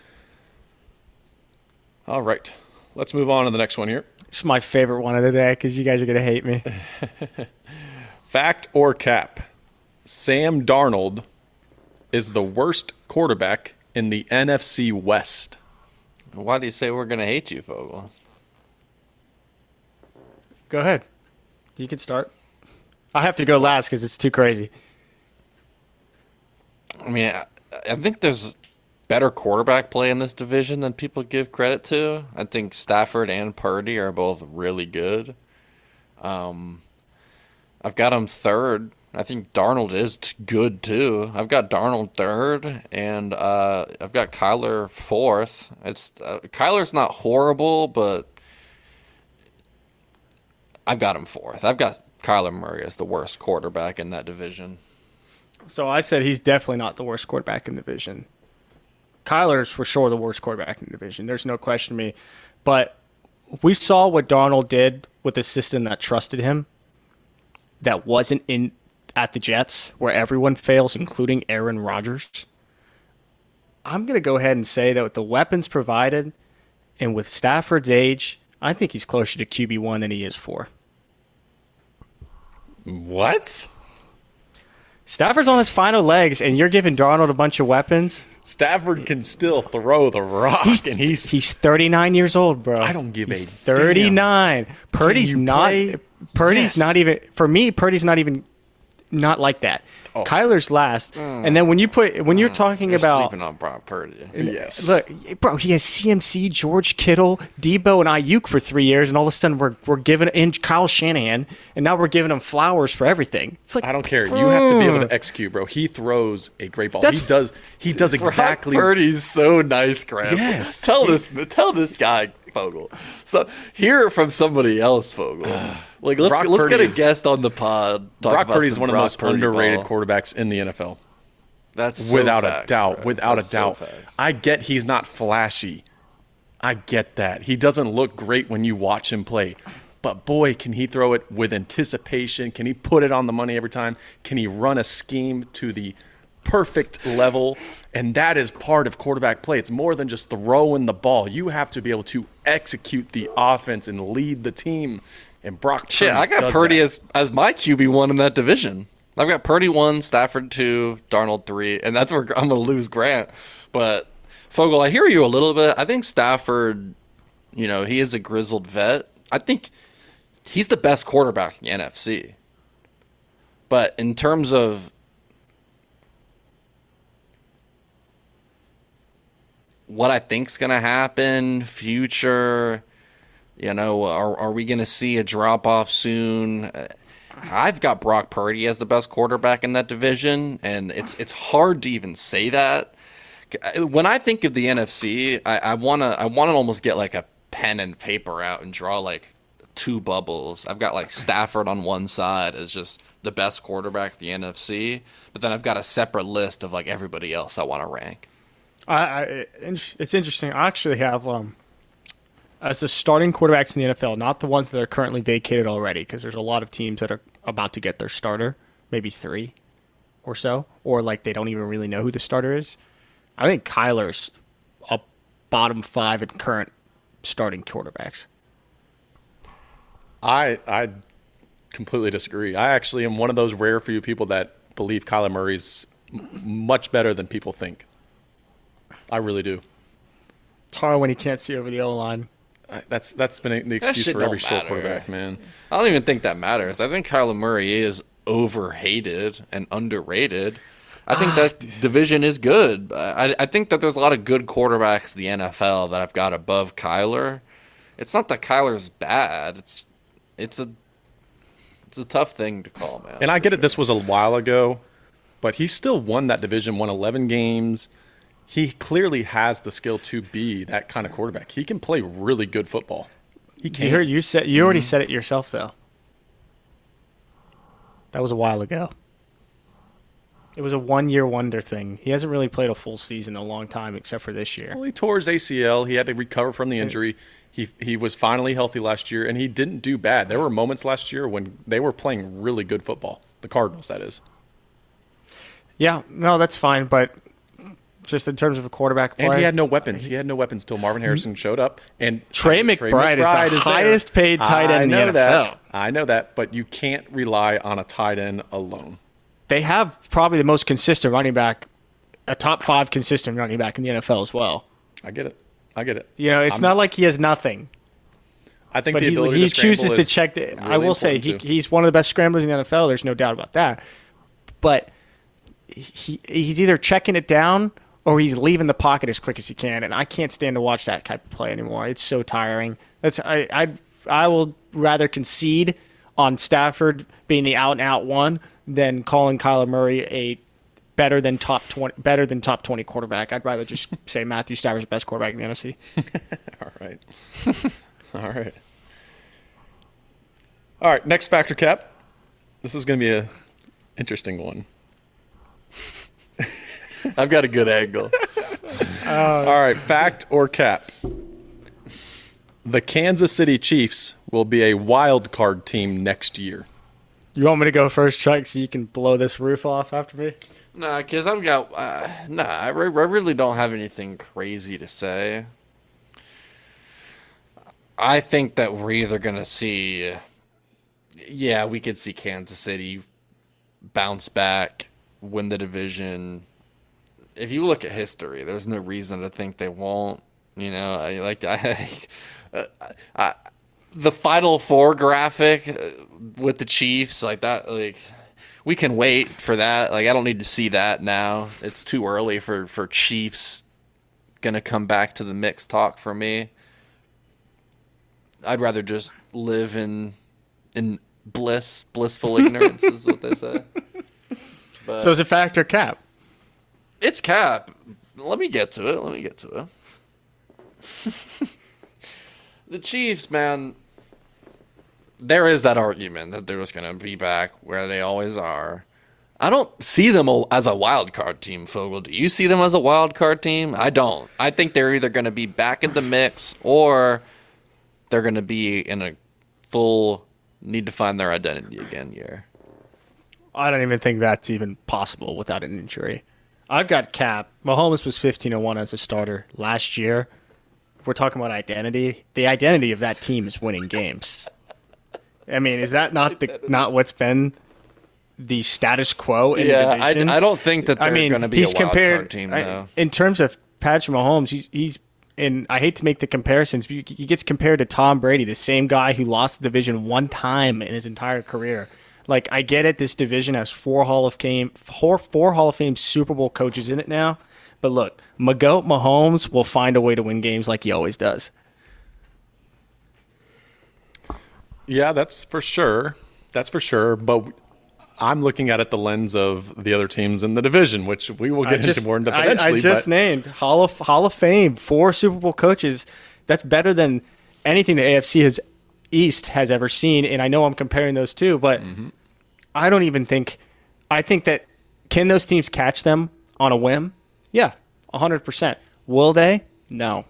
All right, let's move on to the next one here. It's my favorite one of the day because you guys are gonna hate me. Fact or cap? Sam Darnold is the worst quarterback in the N F C West. Why do you say we're gonna hate you, Fogel? Go ahead. You can start. I have to go last because it's too crazy. I mean, I, I think there's better quarterback play in this division than people give credit to. I think Stafford and Purdy are both really good. Um, I've got him third. I think Darnold is t- good too. I've got Darnold third, and uh, I've got Kyler fourth. It's uh, Kyler's not horrible, but I've got him fourth. I've got Kyler Murray as the worst quarterback in that division. So I said he's definitely not the worst quarterback in the division. Kyler's for sure the worst quarterback in the division. There's no question to me. But we saw what Darnold did with a system that trusted him, that wasn't in at the Jets, where everyone fails, including Aaron Rodgers. I'm going to go ahead and say that with the weapons provided and with Stafford's age, I think he's closer to Q B one than he is four. What? Stafford's on his final legs, and you're giving Darnold a bunch of weapons. Stafford can still throw the rock, and he's He's thirty-nine years old, bro. I don't give He's a thirty-nine. Purdy's you not. play? Purdy's Yes. not even for me. Purdy's not even not like that. Oh. Kyler's last, and then when you put when you're talking You're about sleeping on Brock Purdy. yes. look, bro, he has C M C, George Kittle, Debo, and Ayuk for three years, and all of a sudden we're we're giving and Kyle Shanahan, and now we're giving him flowers for everything. It's like I don't care. You have to be able mm. to execute, bro. He throws a great ball. That's- he does. He does exactly. Brock Purdy's so nice, Graham. Yes. Tell this tell this guy, Fogel. So hear it from somebody else, Fogel. Like let's Brock let's get a Purdy's- guest on the pod. Talk Brock about Purdy is some one of the Brock most Purdy underrated ball. quarterbacks in the N F L. That's so Without facts, a doubt. bro. Without That's a so doubt. facts. I get he's not flashy. I get that. He doesn't look great when you watch him play. But boy, can he throw it with anticipation? Can he put it on the money every time? Can he run a scheme to the perfect level? And that is part of quarterback play. It's more than just throwing the ball. You have to be able to execute the offense and lead the team. And Brock Shit, Purdy I got does Purdy that. as as my Q B one in that division. I've got Purdy one, Stafford two, Darnold three, and that's where I'm going to lose Grant. But Fogel, I hear you a little bit. I think Stafford, you know, he is a grizzled vet. I think he's the best quarterback in the N F C. But in terms of what I think's going to happen, future, you know, are are we going to see a drop off soon? I've got Brock Purdy as the best quarterback in that division, and it's it's hard to even say that. When I think of the N F C, I, I wanna I wanna almost get like a pen and paper out and draw like two bubbles. I've got like Stafford on one side as just the best quarterback in the N F C, but then I've got a separate list of like everybody else I want to rank. I, I it's interesting. I actually have um, as the starting quarterbacks in the N F L, not the ones that are currently vacated already, because there's a lot of teams that are about to get their starter, maybe three or so, or like they don't even really know who the starter is. I think Kyler's a bottom five in current starting quarterbacks. I I completely disagree. I actually am one of those rare few people that believe Kyler Murray's m- much better than people think. I really do. It's hard when he can't see over the O-line. I, that's that's been the That excuse shit for every don't short matter. quarterback, man. I don't even think that matters. I think Kyler Murray is overhated and underrated. I think that division is good. I, I think that there's a lot of good quarterbacks in the N F L that I've got above Kyler. It's not that Kyler's bad. It's it's a it's a tough thing to call, man. And I get it. This was a while ago, but he still won that division. Won eleven games. He clearly has the skill to be that kind of quarterback. He can play really good football. He You can. heard you said you already said it yourself though. That was a while ago. It was a one-year wonder thing. He hasn't really played a full season in a long time, except for this year. Well, he tore his A C L. He had to recover from the injury. He he was finally healthy last year, and he didn't do bad. There were moments last year when they were playing really good football. The Cardinals, that is. Yeah, no, that's fine, but just in terms of a quarterback play, And he had no weapons. He had no weapons until Marvin Harrison showed up. And Trey McBride is the there. highest paid tight I end in the know N F L. that. I know that, but you can't rely on a tight end alone. They have probably the most consistent running back, a top five consistent running back in the N F L as well. I get it. I get it. You know, it's I'm- not like he has nothing, I think but the he, ability he to scramble chooses to is check. The, I really will say he, important, too. he's one of the best scramblers in the N F L. There's no doubt about that. But he he's either checking it down or he's leaving the pocket as quick as he can, and I can't stand to watch that type of play anymore. It's so tiring. That's I I I will rather concede on Stafford being the out and out one than calling Kyler Murray a better than top twenty better than top twenty quarterback. I'd rather just say Matthew Stafford's the best quarterback in the N F C. All right. All right. All right. Next factor, Cap. This is going to be a interesting one. I've got a good angle. All right. Fact or cap? The Kansas City Chiefs will be a wild card team next year. You want me to go first, Chuck, so you can blow this roof off after me? Nah, because I've got. Uh, nah, I, re- I really don't have anything crazy to say. I think that we're either going to see. Yeah, we could see Kansas City bounce back, win the division. If you look at history, there's no reason to think they won't. You know, I, like I, I, the Final Four graphic with the Chiefs, like that, like we can wait for that. Like I don't need to see that now. It's too early for for Chiefs gonna come back to the mix talk for me. I'd rather just live in in bliss, blissful ignorance is what they say. But So is it fact or cap? it's cap. Let me get to it. Let me get to it. The Chiefs, man, there is that argument that they're just going to be back where they always are. I don't see them as a wild card team, Fogel. Do you see them as a wild card team? I don't. I think they're either going to be back in the mix or they're going to be in a full need to find their identity again year. I don't even think that's even possible without an injury. I've got cap. Mahomes was fifteen and one as a starter last year. We're talking about identity. The identity of that team is winning games. I mean, is that not the not what's been the status quo in Yeah, the division? I, I don't think that they're I mean, going to be he's a wild compared card team, I- though. in terms of Patrick Mahomes. He's, he's and I hate to make the comparisons, but he gets compared to Tom Brady, the same guy who lost the division one time in his entire career. Like, I get it. This division has four Hall of Fame, four, four Hall of Fame Super Bowl coaches in it now. But look, Magoat Mahomes will find a way to win games like he always does. Yeah, that's for sure. That's for sure. But I'm looking at it the lens of the other teams in the division, which we will get I just, into more in depth I, eventually. I just but named Hall of Hall of Fame, four Super Bowl coaches. That's better than anything the A F C has East has ever seen. And I know I'm comparing those two, but Mm-hmm. I don't even think. I think that can those teams catch them on a whim? Yeah, one hundred percent. Will they? No.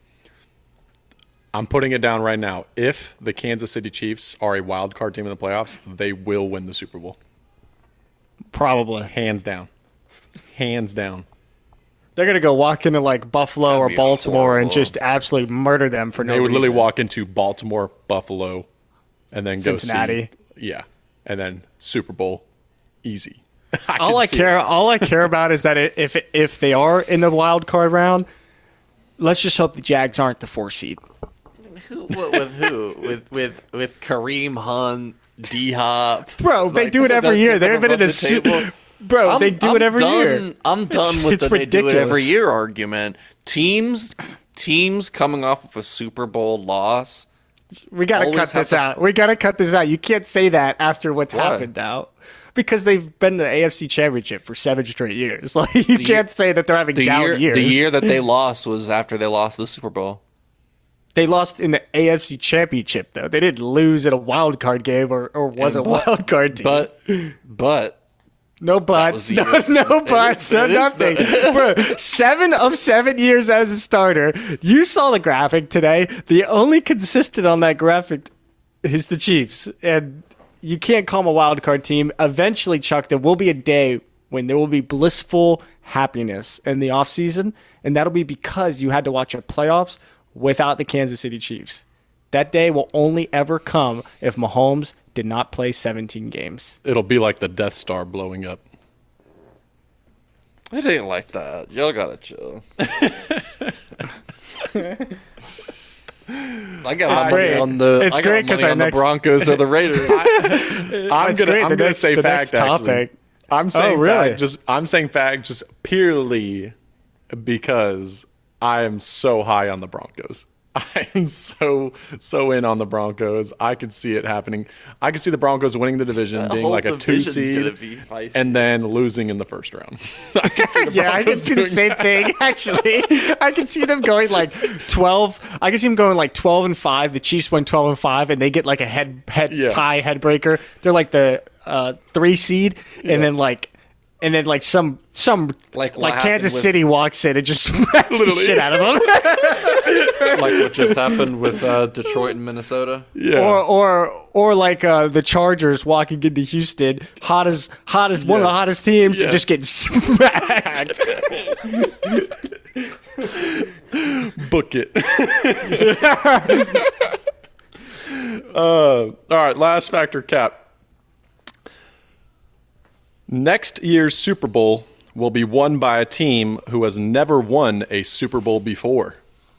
I'm putting it down right now. If the Kansas City Chiefs are a wild card team in the playoffs, they will win the Super Bowl. Probably. Hands down. Hands down. They're going to go walk into like Buffalo That'd or be Baltimore and horrible. just absolutely murder them for no They would reason. literally walk into Baltimore, Buffalo, and then go Cincinnati. see. Yeah. And then Super Bowl. Easy. I all can I see care, it. all I care about is that it, if if they are in the wild card round, let's just hope the Jags aren't the four seed. Who, what, with who? With with with Kareem Hunt, D Hop. Bro, they Like, do it every that- year. that They've been in above a the su- table. Bro, I'm- they do I'm it every done, year. I'm done It's- with it's the they do it every ridiculous. year argument. Teams teams coming off of a Super Bowl loss. We got to always cut have this to- out. We got to cut this out. You can't say that after what's Why? happened now. Because they've been to the A F C Championship for seven straight years. Like you The can't year- say that they're having The down year years. the year that they lost was after they lost the Super Bowl. They lost in the A F C Championship, though. They didn't lose in a wild card game or, or was And a but- wild card team. But but no was buts, the no, year- no buts, no that is nothing. Bro, seven of seven years as a starter. You saw the graphic today. The only consistent on that graphic is the Chiefs. And you can't call them a wild card team. Eventually, Chuck, there will be a day when there will be blissful happiness in the offseason, and that'll be because you had to watch your playoffs without the Kansas City Chiefs. That day will only ever come if Mahomes did not play seventeen games. It'll be like the Death Star blowing up. It ain't like that. Y'all gotta chill. I got It's money great. on the. It's I got great 'cause money our on next- the Broncos or the Raiders. I'm That's gonna, great. I'm The gonna next- say the fact. next Actually, topic. I'm saying Oh, really? fact. Just I'm saying fact just purely because I am so high on the Broncos. I am so so in on the Broncos. I could see it happening. I could see the Broncos winning the division, That being whole like a two division's gonna seed, be feisty. and then losing in the first round. I can see the Yeah, I can Broncos see the doing same thing. Actually, I can see them going like twelve. I can see them going like twelve and five. The Chiefs win twelve and five, and they get like a head head Yeah. tie head breaker. They're like the uh, three seed, and then like. And then, like some some Like like, what happened Kansas with- City walks in and just smacks the Literally. shit out of them, like what just happened with uh, Detroit and Minnesota. Yeah. or or or like uh, the Chargers walking into Houston, hot as hot as one of the Yes. hottest teams, and Yes. just getting smacked. Book it. uh, all right, last factor, Cap. Next year's Super Bowl will be won by a team who has never won a Super Bowl before.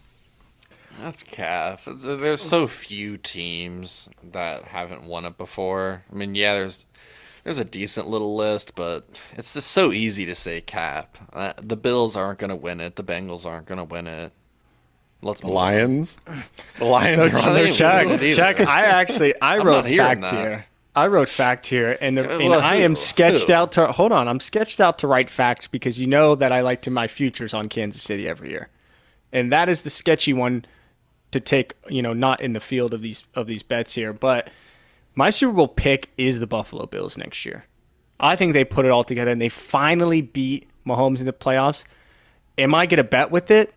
That's calf. There's so few teams that haven't won it before. I mean, yeah, there's there's a decent little list, but it's just so easy to say cap. Uh, the Bills aren't going to win it. The Bengals aren't going to win it. Let's move on. Lions. The Lions are on They their ain't Chuck, winning it either. Chuck, I actually I I'm wrote not hearing fact that. here. I wrote fact here, and the, Uh, and well, I am who? sketched Who? out to hold on. I'm sketched out to write facts because you know that I like to my futures on Kansas City every year, and that is the sketchy one to take. You know, not in the field of these of these bets here, but my Super Bowl pick is the Buffalo Bills next year. I think they put it all together and they finally beat Mahomes in the playoffs. Am I going to bet with it?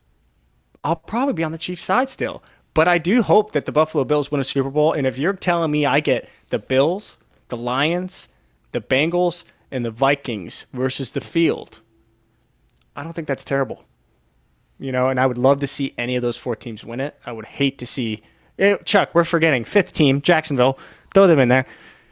I'll probably be on the Chiefs side still. But I do hope that the Buffalo Bills win a Super Bowl. And if you're telling me I get the Bills, the Lions, the Bengals, and the Vikings versus the field, I don't think that's terrible. You know, and I would love to see any of those four teams win it. I would hate to see eh, Chuck, we're forgetting fifth team, Jacksonville. Throw them in there.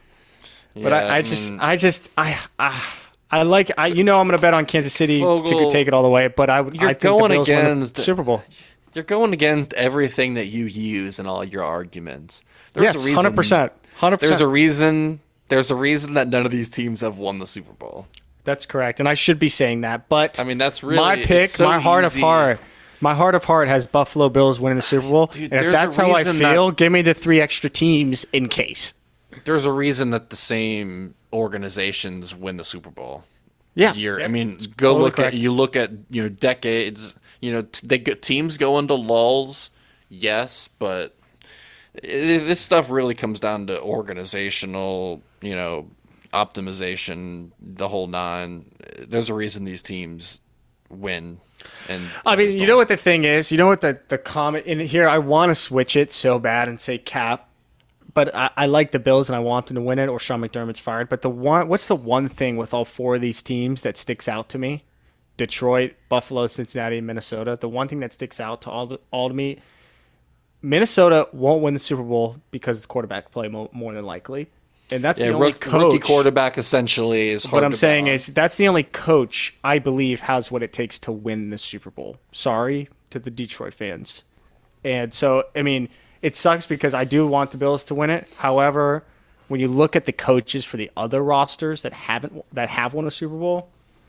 But Yeah, I, I just mean, I just I I, I like I you know I'm gonna bet on Kansas City to Vogel, take it all the way, but I would you're I think the going Bills win against- the Super Bowl. you're going against everything that you use in all your arguments. There's Yes, a reason, hundred percent. Hundred There's a percent. reason. There's a reason that none of these teams have won the Super Bowl. That's correct. And I should be saying that. But I mean, that's really my it's pick, so my heart easy. of heart. My heart of heart has Buffalo Bills winning the Super Bowl. Dude, and if there's a that's how I reason feel, that- give me the three extra teams in case. There's a reason that the same organizations win the Super Bowl. Yeah. Year. Yeah. I mean, go Totally look correct. at you look at you know decades. You know, t- they get teams go into lulls. Yes, but i this stuff really comes down to organizational. You know, optimization, the whole nine. There's a reason these teams win. And I mean, you know what the thing is? You know what the, the comment in here? I want to switch it so bad and say Cap, but I, I like the Bills and I want them to win it, or Sean McDermott's fired. But the one, what's the one thing with all four of these teams that sticks out to me? Detroit, Buffalo, Cincinnati, and Minnesota. The one thing that sticks out to all the, all to me, Minnesota won't win the Super Bowl because of quarterback play mo- more than likely. And that's yeah, the only rook, coach. rookie quarterback essentially is hard What I'm to saying bet on. is that's the only coach I believe has what it takes to win the Super Bowl. Sorry to the Detroit fans. And so, I mean, it sucks because I do want the Bills to win it. However, when you look at the coaches for the other rosters that haven't that have won a Super Bowl,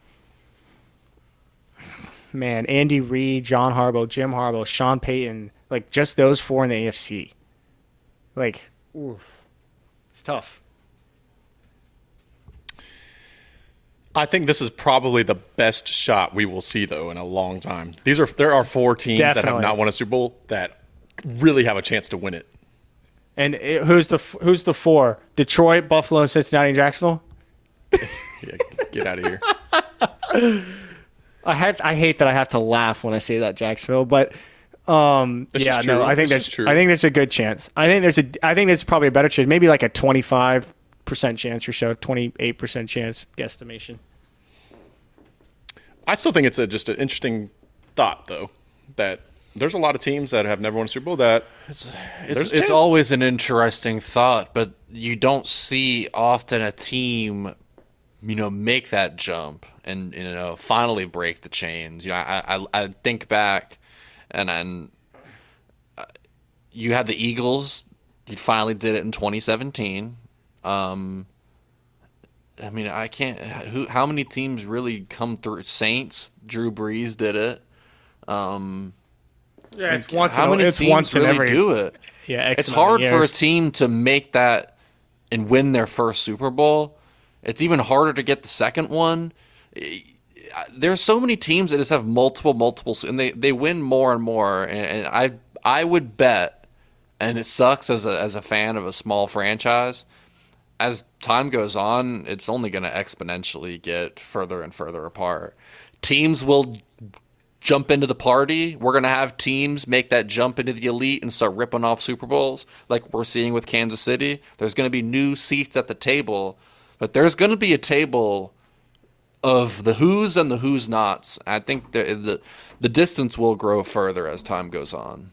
man, Andy Reid, John Harbaugh, Jim Harbaugh, Sean Payton, like just those four in the A F C. Like, oof, it's tough. I think this is probably the best shot we will see, though, in a long time. These are there are four teams that have Definitely. not won a Super Bowl that really have a chance to win it. And it, who's the who's the four? Detroit, Buffalo, Cincinnati, and Jacksonville. Yeah, get out of here. I had I hate that I have to laugh when I say that Jacksonville, but um, This yeah, is true. no, I think This is that's true. I think there's a good chance. I think there's a I think there's probably a better chance, maybe like a twenty-five percent chance or so, twenty-eight percent chance guesstimation. I still think it's a, just an interesting thought, though, that there's a lot of teams that have never won a Super Bowl that It's, There's a it's chance. always an interesting thought, but you don't see often a team, you know, make that jump and, you know, finally break the chains. You know, I I, I think back, and and uh, you had the Eagles. You finally did it in twenty seventeen. Um, I mean, I can't. Who? How many teams really come through? Saints. Drew Brees did it. Um, Yeah, it's once how in, many it's teams once in really every do it? yeah. X It's amount of hard for a years. team to make that and win their first Super Bowl. It's even harder to get the second one. There's so many teams that just have multiple, multiple, and they, they win more and more. And, and I I would bet, and it sucks as a as a fan of a small franchise. As time goes on, it's only going to exponentially get further and further apart. Teams will jump into the party. We're going to have teams make that jump into the elite and start ripping off Super Bowls like we're seeing with Kansas City. There's going to be new seats at the table, but there's going to be a table of the who's and the who's nots. I think the the, the distance will grow further as time goes on.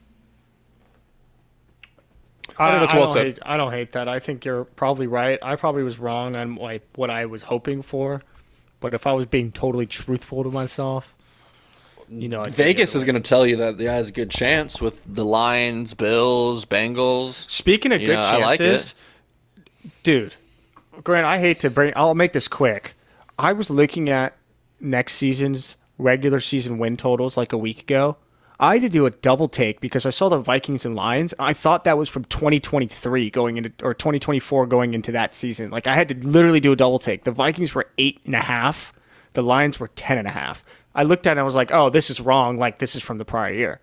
I, think that's I well don't said. hate, I don't hate that. I think you're probably right. I probably was wrong on like what I was hoping for, but if I was being totally truthful to myself, you know, I'd Vegas be is going to tell you that it has a good chance with the Lions, Bills, Bengals. Speaking of You good know, I like chances, dude, Grant, I hate to bring. I'll make this quick. I was looking at next season's regular season win totals like a week ago. I had to do a double take because I saw the Vikings and Lions. I thought that was from twenty twenty-three going into or twenty twenty-four going into that season. Like I had to literally do a double take. The Vikings were eight and a half. The Lions were ten and a half. I looked at it and I was like, oh, this is wrong. Like this is from the prior year.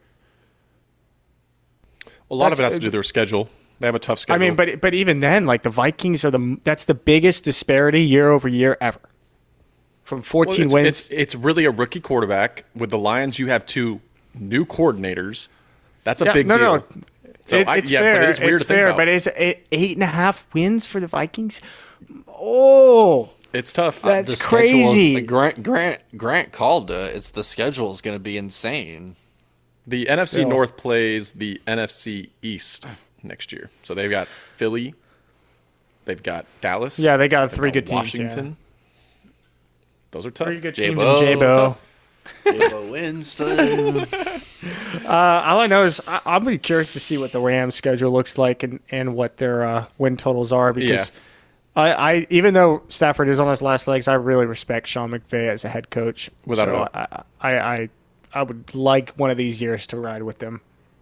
a lot of That's- it has to do with their schedule. They have a tough schedule. I mean, but but even then, like the Vikings are the that's the biggest disparity year over year ever. From Well, fourteen it's, wins, It's, it's really a rookie quarterback. With the Lions, you have two new coordinators. That's a Yeah, big no, deal. no, So it, I- it's yeah, but fair. it is weird it's to think fair, about. but it's eight, eight and a half wins for the Vikings. Oh, It's tough. That's The schedule is- crazy. Grant Grant Grant called it. It's the schedule is going to be insane. The N F C Still. North plays the N F C East next year. So they've got Philly. They've got Dallas. Yeah, they got they've three good teams, Washington. Those are tough. pretty good J-Bo. teams in J-Bo. Jabo Winston. Uh, all I know is I, I'm really curious to see what the Rams' schedule looks like and, and what their uh, win totals are because I, I even though Stafford is on his last legs, I really respect Sean McVay as a head coach. Without a so doubt. I, I, I I would like one of these years to ride with them.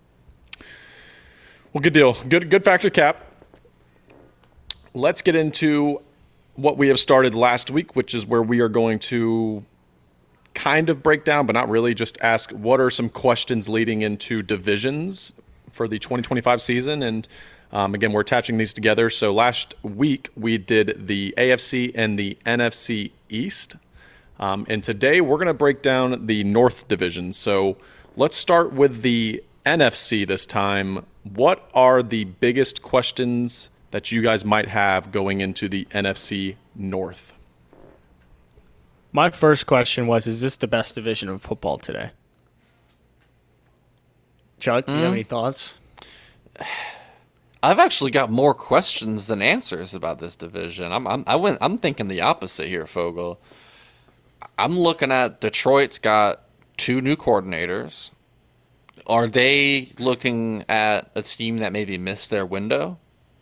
Well, good deal. Good good factor cap. Let's get into what we have started last week, which is where we are going to kind of break down, but not really, just ask what are some questions leading into divisions for the twenty twenty-five season. And um, again, we're attaching these together. So last week we did the A F C and the N F C East. Um, and today we're going to break down the North Division. So let's start with the N F C this time. What are the biggest questions that you guys might have going into the N F C North? My first question was, is this the best division of football today? Chuck, do you have any thoughts? I've actually got more questions than answers about this division. I'm I'm I went I'm thinking the opposite here, Fogel. I'm looking at Detroit's got two new coordinators. Are they looking at a team that maybe missed their window?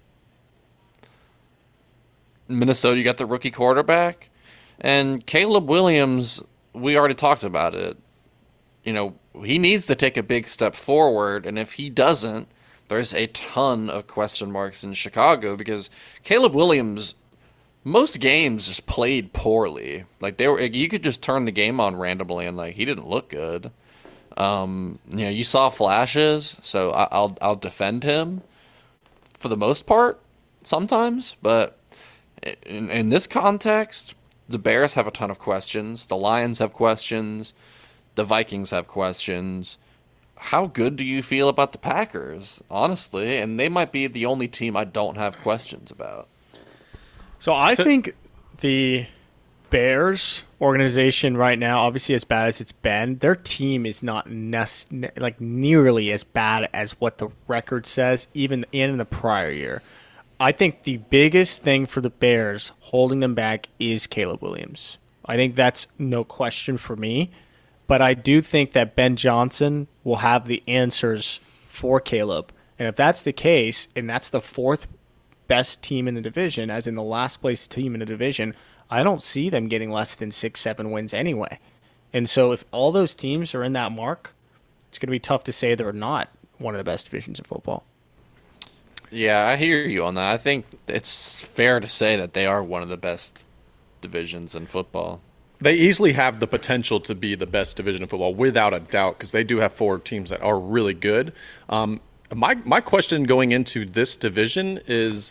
Minnesota, you got the rookie quarterback. And Caleb Williams, we already talked about it. You know, he needs to take a big step forward, and if he doesn't, there's a ton of question marks in Chicago because Caleb Williams, most games just played poorly. Like they were, you could just turn the game on randomly, and like he didn't look good. Um, you know, you saw flashes, so I, I'll I'll defend him for the most part sometimes, but in, in this context, the Bears have a ton of questions. The Lions have questions. The Vikings have questions. How good do you feel about the Packers, honestly? And they might be the only team I don't have questions about. So I So- think the Bears organization right now, obviously as bad as it's been, their team is not nec- ne- like nearly as bad as what the record says, even in the prior year. I think the biggest thing for the Bears holding them back is Caleb Williams. I think that's no question for me. But I do think that Ben Johnson will have the answers for Caleb. And if that's the case, and that's the fourth best team in the division, as in the last place team in the division, I don't see them getting less than six, seven wins anyway. And so if all those teams are in that mark, it's going to be tough to say they're not one of the best divisions in football. Yeah, I hear you on that. I think it's fair to say that they are one of the best divisions in football. They easily have the potential to be the best division of football, without a doubt, because they do have four teams that are really good. Um, my my question going into this division is,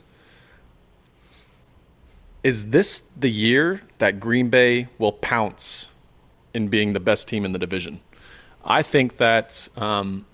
is this the year that Green Bay will pounce in being the best team in the division? I think that um,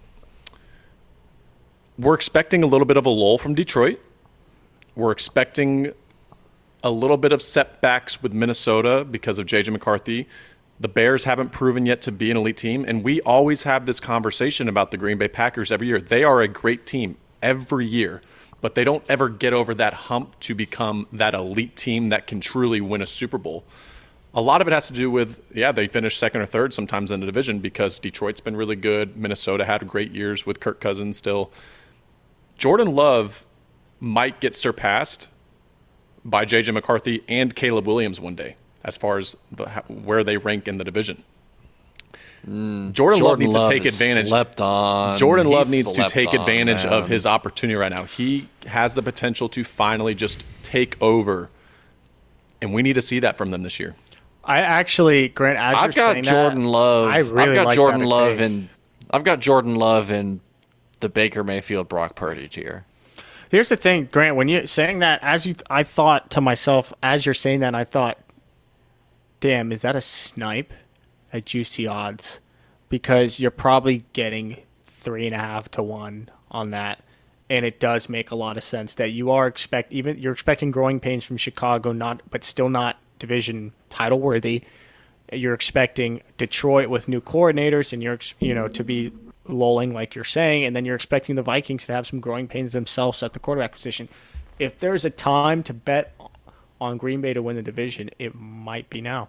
we're expecting a little bit of a lull from Detroit. We're expecting a little bit of setbacks with Minnesota because of J J McCarthy. The Bears haven't proven yet to be an elite team, and we always have this conversation about the Green Bay Packers every year. They are a great team every year, but they don't ever get over that hump to become that elite team that can truly win a Super Bowl. A lot of it has to do with, yeah, they finish second or third sometimes in the division because Detroit's been really good. Minnesota had great years with Kirk Cousins still. Jordan Love might get surpassed by J J McCarthy and Caleb Williams one day, as far as the, where they rank in the division. Mm, Jordan, Jordan Love needs Love to take advantage. Slept on. Jordan He's Love needs to take on, advantage man. of his opportunity right now. He has the potential to finally just take over, and we need to see that from them this year. I actually, Grant, as I've you're got saying Jordan that, Love. I really I've got like Jordan that Love take. and I've got Jordan Love in the Baker Mayfield Brock Purdy tier. Here's the thing, Grant. When you're saying that, as you, I thought to myself, as you're saying that, I thought, "Damn, is that a snipe at juicy odds?" Because you're probably getting three and a half to one on that, and it does make a lot of sense that you are expect even you're expecting growing pains from Chicago, not but still not division title worthy. You're expecting Detroit with new coordinators, and you're you know to be lulling, like you're saying, and then you're expecting the Vikings to have some growing pains themselves at the quarterback position. If there's a time to bet on Green Bay to win the division, it might be now.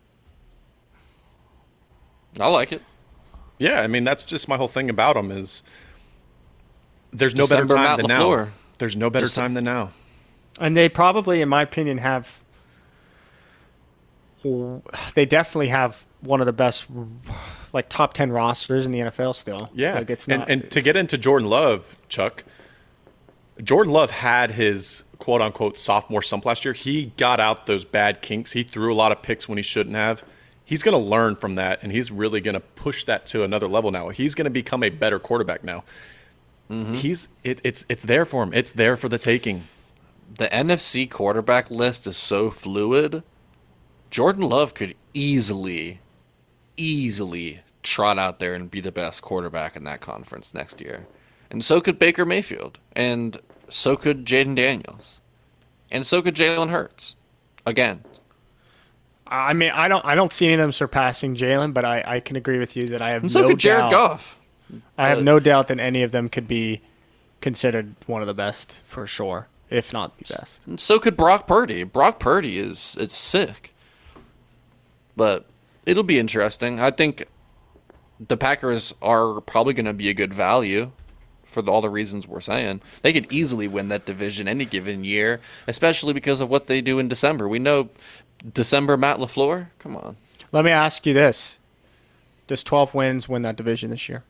I like it. Yeah, I mean, that's just my whole thing about them is there's no December better time Matt than LaFleur. now. There's no better Dece- time than now. And they probably, in my opinion, have they definitely have one of the best, like top ten rosters in the N F L still. Yeah, like it's and not, and to it's- get into Jordan Love, Chuck, Jordan Love had his quote unquote sophomore slump last year. He got out those bad kinks. He threw a lot of picks when he shouldn't have. He's going to learn from that, and he's really going to push that to another level now. He's going to become a better quarterback now. Mm-hmm. He's it, it's it's there for him. It's there for the taking. The N F C quarterback list is so fluid. Jordan Love could easily, easily trot out there and be the best quarterback in that conference next year. And so could Baker Mayfield. And so could Jaden Daniels. And so could Jalen Hurts. Again. I mean, I don't, I don't see any of them surpassing Jalen, but I, I can agree with you that I have And so no could Jared doubt, Goff. I have Uh, no doubt that any of them could be considered one of the best for sure, if not the best. And so could Brock Purdy. Brock Purdy is it's sick. But it'll be interesting. I think the Packers are probably going to be a good value for the, all the reasons we're saying. They could easily win that division any given year, especially because of what they do in December. We know December Matt LaFleur. Come on. Let me ask you this. Does twelve wins win that division this year?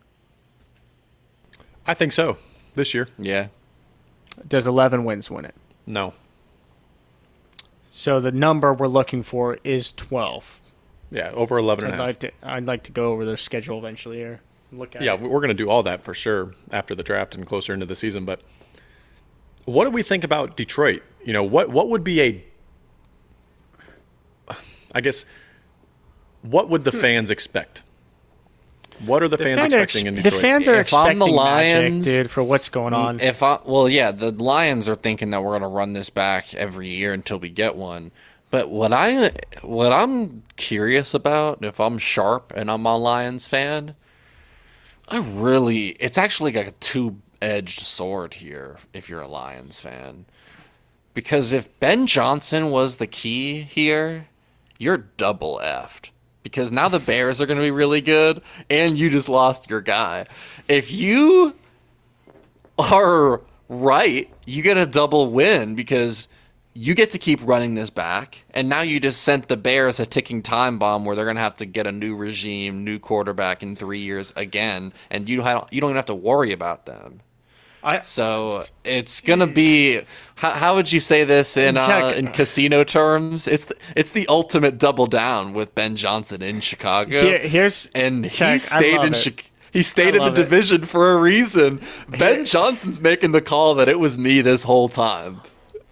I think so. This year. Yeah. Does eleven wins win it? No. So the number we're looking for is twelve. Yeah, over eleven and I'd a half. like to I'd like to go over their schedule eventually here. Look at Yeah, it. we're going to do all that for sure after the draft and closer into the season. But what do we think about Detroit? You know, what what would be a, I guess, what would the fans expect? What are the, The fans fans are expecting in ex- Detroit? The fans are If I'm the expecting Lions- magic, dude, for what's going on. If I well, yeah, the Lions are thinking that we're going to run this back every year until we get one. But what I what I'm curious about, if I'm sharp and I'm a Lions fan, I really it's actually like a two-edged sword here if you're a Lions fan. Because if Ben Johnson was the key here, you're double effed. Because now the Bears are going to be really good, and you just lost your guy. If you are right, you get a double win because you get to keep running this back, and now you just sent the Bears a ticking time bomb where they're going to have to get a new regime, new quarterback in three years again, and you don't you don't even have to worry about them. I, So it's gonna be. How, how would you say this in uh, Check. in casino terms? It's the, it's the ultimate double down with Ben Johnson in Chicago, Here- here's and check, I he stayed love in it. Chi- he stayed in the love it. division for a reason. Ben Johnson's making the call that it was me this whole time.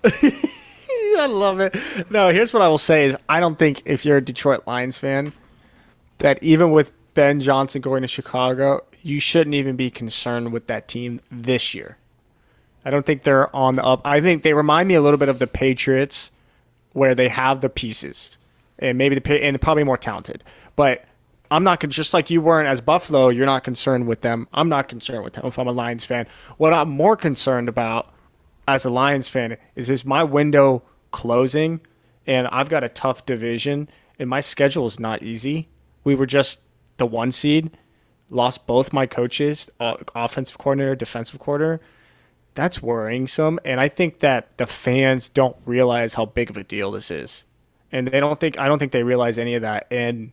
I love it. No, here's what I will say is I don't think if you're a Detroit Lions fan that even with Ben Johnson going to Chicago, you shouldn't even be concerned with that team this year. I don't think they're on the up. I think they remind me a little bit of the Patriots where they have the pieces and maybe the Pa- and probably more talented. But I'm not con- just like you weren't as Buffalo, you're not concerned with them. I'm not concerned with them if I'm a Lions fan. What I'm more concerned about as a Lions fan is is my window closing and I've got a tough division and my schedule is not easy. We were just the one seed, lost both my coaches, uh, offensive coordinator, defensive coordinator. That's worrying some, and I think that the fans don't realize how big of a deal this is, and they don't think I don't think they realize any of that, and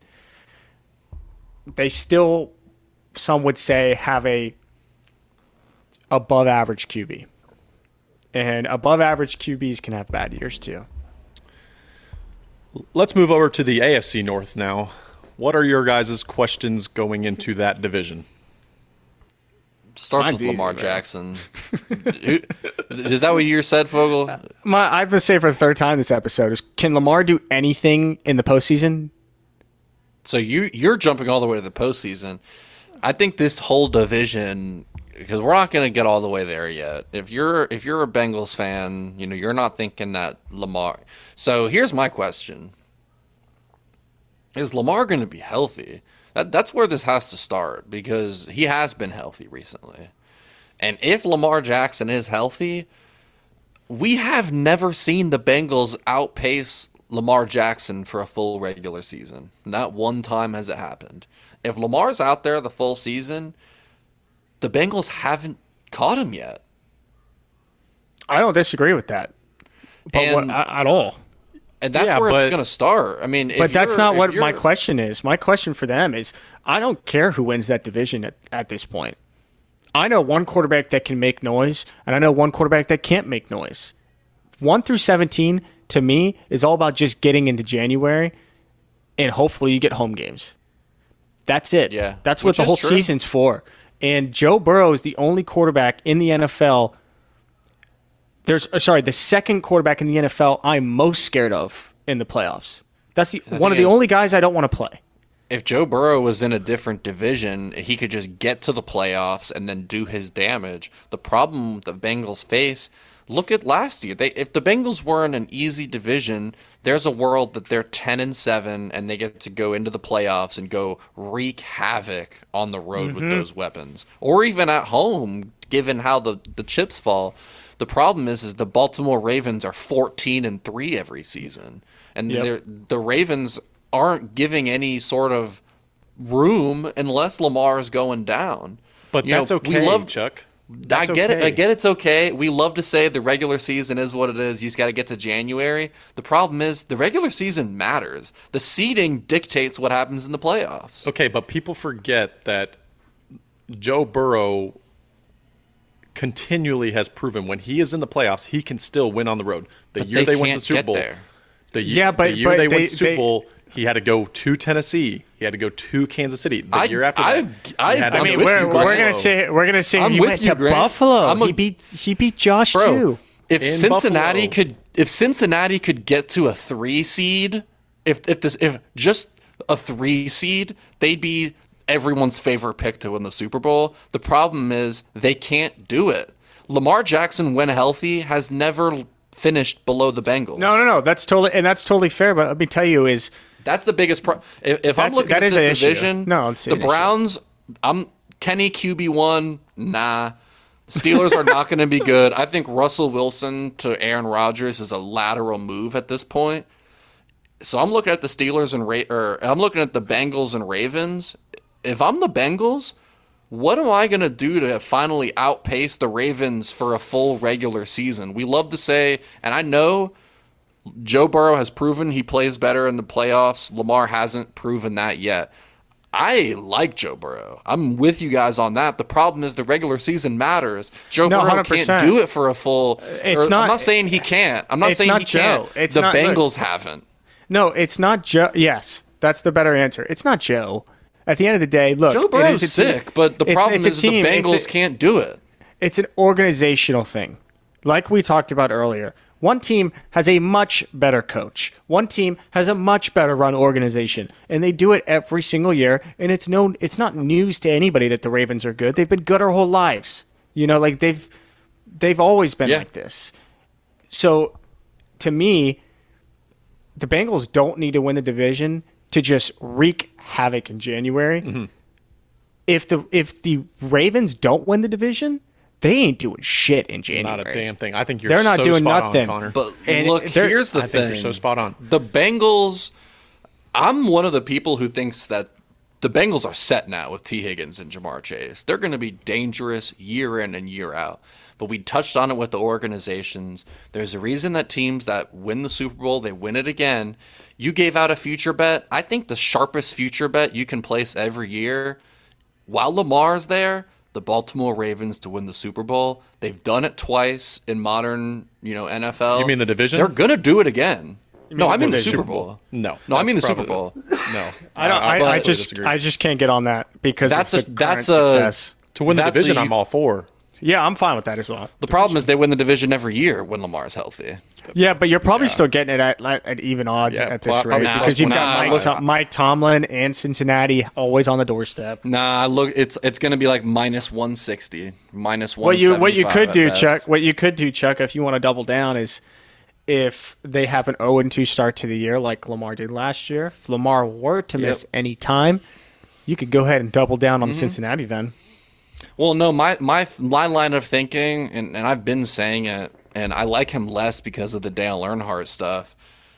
they still, some would say, have a above average Q B, and above average Q Bs can have bad years too. Let's move over to the A F C North now. What are your guys' questions going into that division? Starts Mine's with Lamar easy, man. Jackson. Who- Is that what you said, Fogel? My, I've been saying for the third time this episode is: can Lamar do anything in the postseason? So you you're jumping all the way to the postseason. I think this whole division, because we're not going to get all the way there yet. If you're if you're a Bengals fan, you know you're not thinking that Lamar. So here's my question: is Lamar going to be healthy? That that's where this has to start because he has been healthy recently. And if Lamar Jackson is healthy, we have never seen the Bengals outpace Lamar Jackson for a full regular season. Not one time has it happened. If Lamar's out there the full season, the Bengals haven't caught him yet. I don't disagree with that, but And- what, at all. And that's Yeah, where but- it's going to start. I mean, if But that's you're- not if what my you're- question is. My question for them is I don't care who wins that division at, at this point. I know one quarterback that can make noise, and I know one quarterback that can't make noise. one through seventeen, to me, is all about just getting into January, and hopefully you get home games. That's it. Yeah, That's what which the is whole true. season's for. And Joe Burrow is the only quarterback in the N F L. There's uh, sorry, the second quarterback in the N F L I'm most scared of in the playoffs. That's the, The one of thing the is- only guys I don't want to play. If Joe Burrow was in a different division, he could just get to the playoffs and then do his damage. The problem the Bengals face, look at last year. They if the Bengals were in an easy division, there's a world that they're ten and seven and they get to go into the playoffs and go wreak havoc on the road Mm-hmm. with those weapons, or even at home, given how the, the chips fall. The problem is, is the Baltimore Ravens are fourteen and three every season, and Yep. they're the Ravens aren't giving any sort of room unless Lamar is going down. But You that's know, okay, we love, Chuck. I That's get it. I okay. get it's okay. We love to say the regular season is what it is. You just got to get to January. The problem is the regular season matters. The seeding dictates what happens in the playoffs. Okay, but people forget that Joe Burrow continually has proven when he is in the playoffs, he can still win on the road. The But year they they, won the can't Super get Bowl, there. the, ye- Yeah, but- the year but they, won they- the Super they- Bowl, he had to go to Tennessee. He had to go to Kansas City. The I- year after I- that, I- he had I to I I'm mean, with we're, you, we're Grant. gonna say we're gonna say I'm he with went you, to Grant. Buffalo. I'm a- he beat he beat Josh Bro, too. if In Cincinnati Buffalo. could if Cincinnati could get to a three seed, if if this if just a three seed, they'd be everyone's favorite pick to win the Super Bowl. The problem is they can't do it. Lamar Jackson, when healthy, has never finished below the Bengals. No, no, no. That's totally and that's totally fair. But let me tell you, is That's the biggest problem. If, if I'm That's- looking that at is an this issue. division, No, it's the an issue. Browns, I'm Kenny Q B one, nah. Steelers are not going to be good. I think Russell Wilson to Aaron Rodgers is a lateral move at this point. So I'm looking at the Steelers and Ra- or I'm looking at the Bengals and Ravens. If I'm the Bengals, what am I going to do to finally outpace the Ravens for a full regular season? We love to say, and I know Joe Burrow has proven he plays better in the playoffs. Lamar hasn't proven that yet. I like Joe Burrow. I'm with you guys on that. The problem is the regular season matters. Joe No, Burrow one hundred percent. can't do it for a full. It's or- not- I'm not saying he can't. I'm not it's saying not he can't. Joe. It's the not- look. Bengals haven't. no, it's not Joe. Yes, that's the better answer. It's not Joe. At the end of the day, look, Joe it Burrow's is a team- sick, but the it's- problem it's a is team. the It's a- Bengals can't do it. It's an organizational thing. Like we talked about earlier, one team has a much better coach. One team has a much better run organization, and they do it every single year. And it's no, it's not news to anybody that the Ravens are good. They've been good our whole lives. You know, like they've they've always been Yeah. like this. So, to me, the Bengals don't need to win the division to just wreak havoc in January. Mm-hmm. If the if the Ravens don't win the division, they ain't doing shit in January. Not a damn thing. I think you're They're not so doing spot nothing. on, Connor. But And look, they're- here's the I thing. think you're so spot on. The Bengals, I'm one of the people who thinks that the Bengals are set now with T. Higgins and Jamar Chase. They're going to be dangerous year in and year out. But we touched on it with the organizations. There's a reason that teams that win the Super Bowl, they win it again. You gave out a future bet. I think the sharpest future bet you can place every year, while Lamar's there, the Baltimore Ravens to win the Super Bowl. They've done it twice in modern, you know, N F L. You mean the division? They're gonna do it again. No, I mean the division? Super Bowl. No, no, I mean the that's Super probably- Bowl. No, I don't. I, I completely just disagree. I just can't get on that because That's of a the that's current a success. to win the that's division. a- I'm all for. Yeah, I'm fine with that as well. The problem is they win the division every year when Lamar's healthy. Yeah, but you're probably still getting it at, at, at even odds Yeah, at this probably rate not. because you've Nah, got Mike, look- Tom- Mike Tomlin and Cincinnati always on the doorstep. Nah, look, it's it's gonna be like minus one sixty, minus one. What you what you could do, Chuck, what you could do, Chuck, if you want to double down is if they have an oh and two start to the year like Lamar did last year, if Lamar were to miss Yep. any time, you could go ahead and double down Mm-hmm. on Cincinnati then. Well, no, my my my line of thinking, and, and I've been saying it, and I like him less because of the Dale Earnhardt stuff.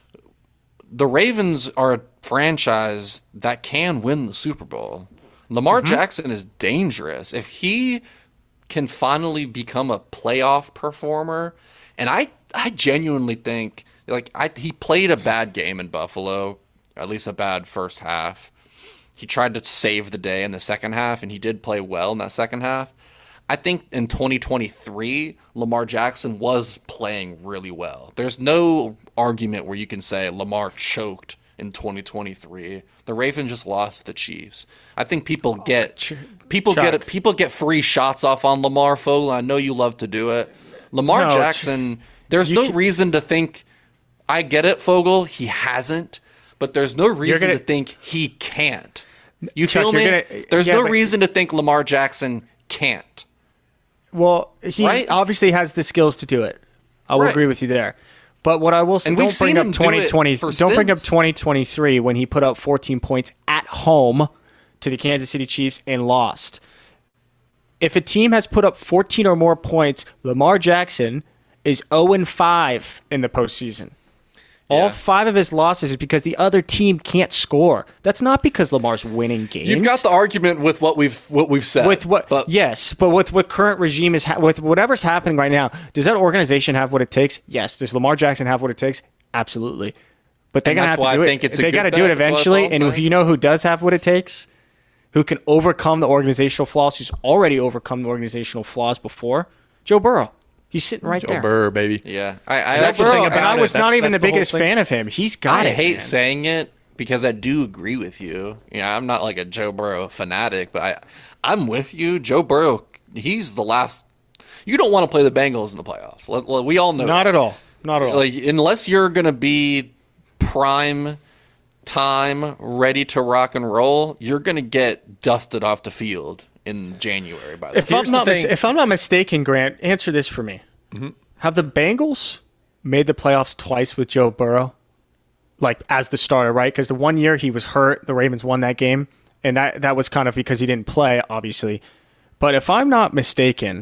The Ravens are a franchise that can win the Super Bowl. Lamar Jackson is dangerous. If he can finally become a playoff performer, and I I genuinely think like I he played a bad game in Buffalo, or at least a bad first half. He tried to save the day in the second half, and he did play well in that second half. I think in twenty twenty-three, Lamar Jackson was playing really well. There's no argument where you can say Lamar choked in twenty twenty-three. The Ravens just lost to the Chiefs. I think people get people Chuck. get people get free shots off on Lamar, Fogel. I know you love to do it. Lamar No, Jackson, there's you no can- reason to think. I get it, Fogel. He hasn't. but there's no reason gonna- to think he can't. You Chuck, feel me? you're gonna- there's yeah, no but- reason to think Lamar Jackson can't. Well, he Right? obviously has the skills to do it. I will Right. agree with you there. But what I will say, And we've don't bring seen up him do twenty it twenty. for Don't bring up stints. twenty twenty-three when he put up fourteen points at home to the Kansas City Chiefs and lost. If a team has put up fourteen or more points, Lamar Jackson is zero and five in the postseason. All Yeah. five of his losses is because the other team can't score. That's not because Lamar's winning games. You've got the argument with what we've what we've said. with what? But yes, but with what current regime is ha- with whatever's happening right now. Does that organization have what it takes? Yes. Does Lamar Jackson have what it takes? Absolutely. But they're And gonna that's have to why do I it. think it's a they good got to do it bet. That's what it's eventually. all And saying. you know who does have what it takes? Who can overcome the organizational flaws? Who's already overcome the organizational flaws before? Joe Burrow. He's sitting right Joe there. Burrow, baby. yeah, I, I That's that's the Burrow, thing and about I it. was not That's- even the that's the whole biggest thing. fan of him. He's got I it. hate man. saying it because I do agree with you. You know, I'm not like a Joe Burrow fanatic, but I, I'm with you. Joe Burrow, he's the last. You don't want to play the Bengals in the playoffs. Let- let- We all know. Not that. at all. Not at all. Like unless you're gonna be prime time, ready to rock and roll, you're gonna get dusted off the field in January. By the If way, I'm Here's the not mis- thing. if I'm not mistaken, Grant, answer this for me. Have the Bengals made the playoffs twice with Joe Burrow, like as the starter, right? Because the one year he was hurt, the Ravens won that game, and that that was kind of because he didn't play, obviously. But if I'm not mistaken,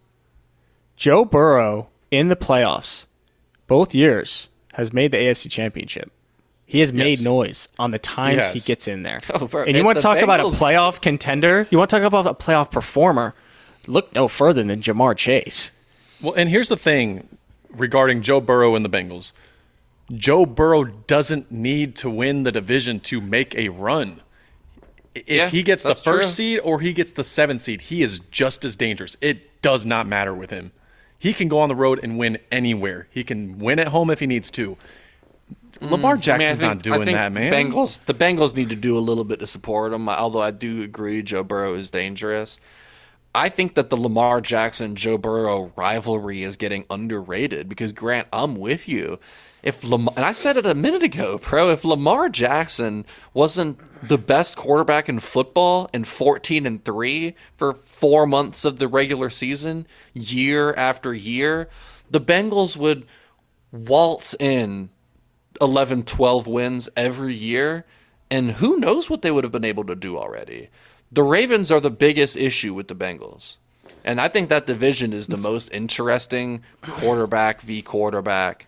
Joe Burrow in the playoffs, both years, has made the A F C Championship. He has made Yes. noise on the times he Yes. gets in there. Oh, bro, and you if want to the talk about a Bengals- playoff contender? You want to talk about a playoff performer? Look no further than Jamar Chase. Well, and here's the thing regarding Joe Burrow and the Bengals. Joe Burrow doesn't need to win the division to make a run. If Yeah, he gets the that's first true. seed or he gets the seventh seed, he is just as dangerous. It does not matter with him. He can go on the road and win anywhere. He can win at home if he needs to. Lamar I mean, I Jackson's think- not doing I think that, man. Bengals, the Bengals need to do a little bit to support him. Although I do agree, Joe Burrow is dangerous. I think that the Lamar Jackson Joe Burrow rivalry is getting underrated because Grant, I'm with you. If Lamar, and I said it a minute ago, bro, if Lamar Jackson wasn't the best quarterback in football and fourteen and three for four months of the regular season, year after year, the Bengals would waltz in eleven, twelve wins every year, and who knows what they would have been able to do already. The Ravens are the biggest issue with the Bengals. And I think that division is the most interesting quarterback v quarterback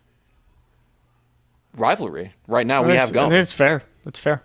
rivalry right now we That's- have going. I think it's fair. That's fair.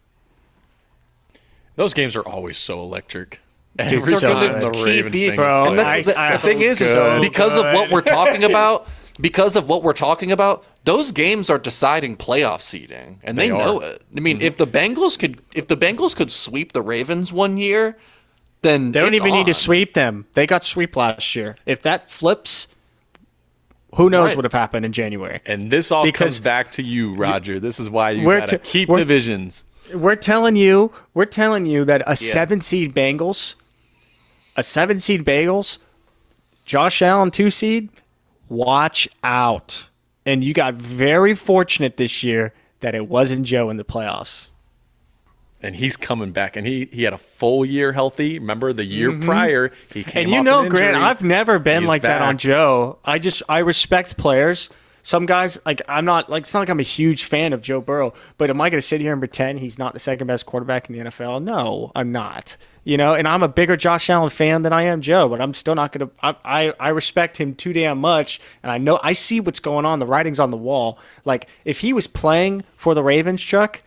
Those games are always so electric. Dude, Every so time good. the Keep Ravens being- thing Bro, is And played. that's the, I- the thing is, is so because of what good. we're talking about, because of what we're talking about, those games are deciding playoff seeding, and they, They know are. it. I mean, if the Bengals could, if the Bengals could sweep the Ravens one year, then They don't it's even need to on. sweep them. They got sweep last year. If that flips, who knows Right. what would have happened in January? And this all Because- comes back to you, Roger. This is why you We're gotta t- keep we're- divisions. We're telling you, we're telling you that a seven seed Bengals, a seven seed Bengals, Josh Allen two seed, watch out. And you got very fortunate this year that it wasn't Joe in the playoffs. And he's coming back, and he he had a full year healthy. Remember the year prior, he came. And you off know, an Grant, injury. I've never been He's like that on back. Joe. I just I respect players. Some guys, like I'm not like it's not like I'm a huge fan of Joe Burrow, but am I going to sit here and pretend he's not the second best quarterback in the N F L? No, I'm not. You know, and I'm a bigger Josh Allen fan than I am Joe, but I'm still not going to. I, I I respect him too damn much, and I know I see what's going on. The writing's on the wall. Like if he was playing for the Ravens, Chuck,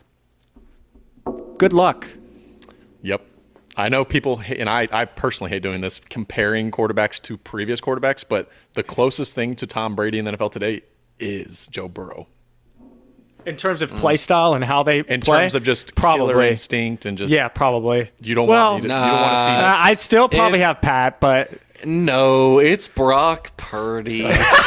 good luck. Yep. I know people, hate, and I, I personally hate doing this, comparing quarterbacks to previous quarterbacks, but the closest thing to Tom Brady in the N F L today is Joe Burrow. In terms of play style and how they In play, terms of just probably killer instinct and just yeah, probably. you don't well, want you, to, you don't want to see Uh, that. I'd still probably It's- have Pat, but No, it's Brock Purdy.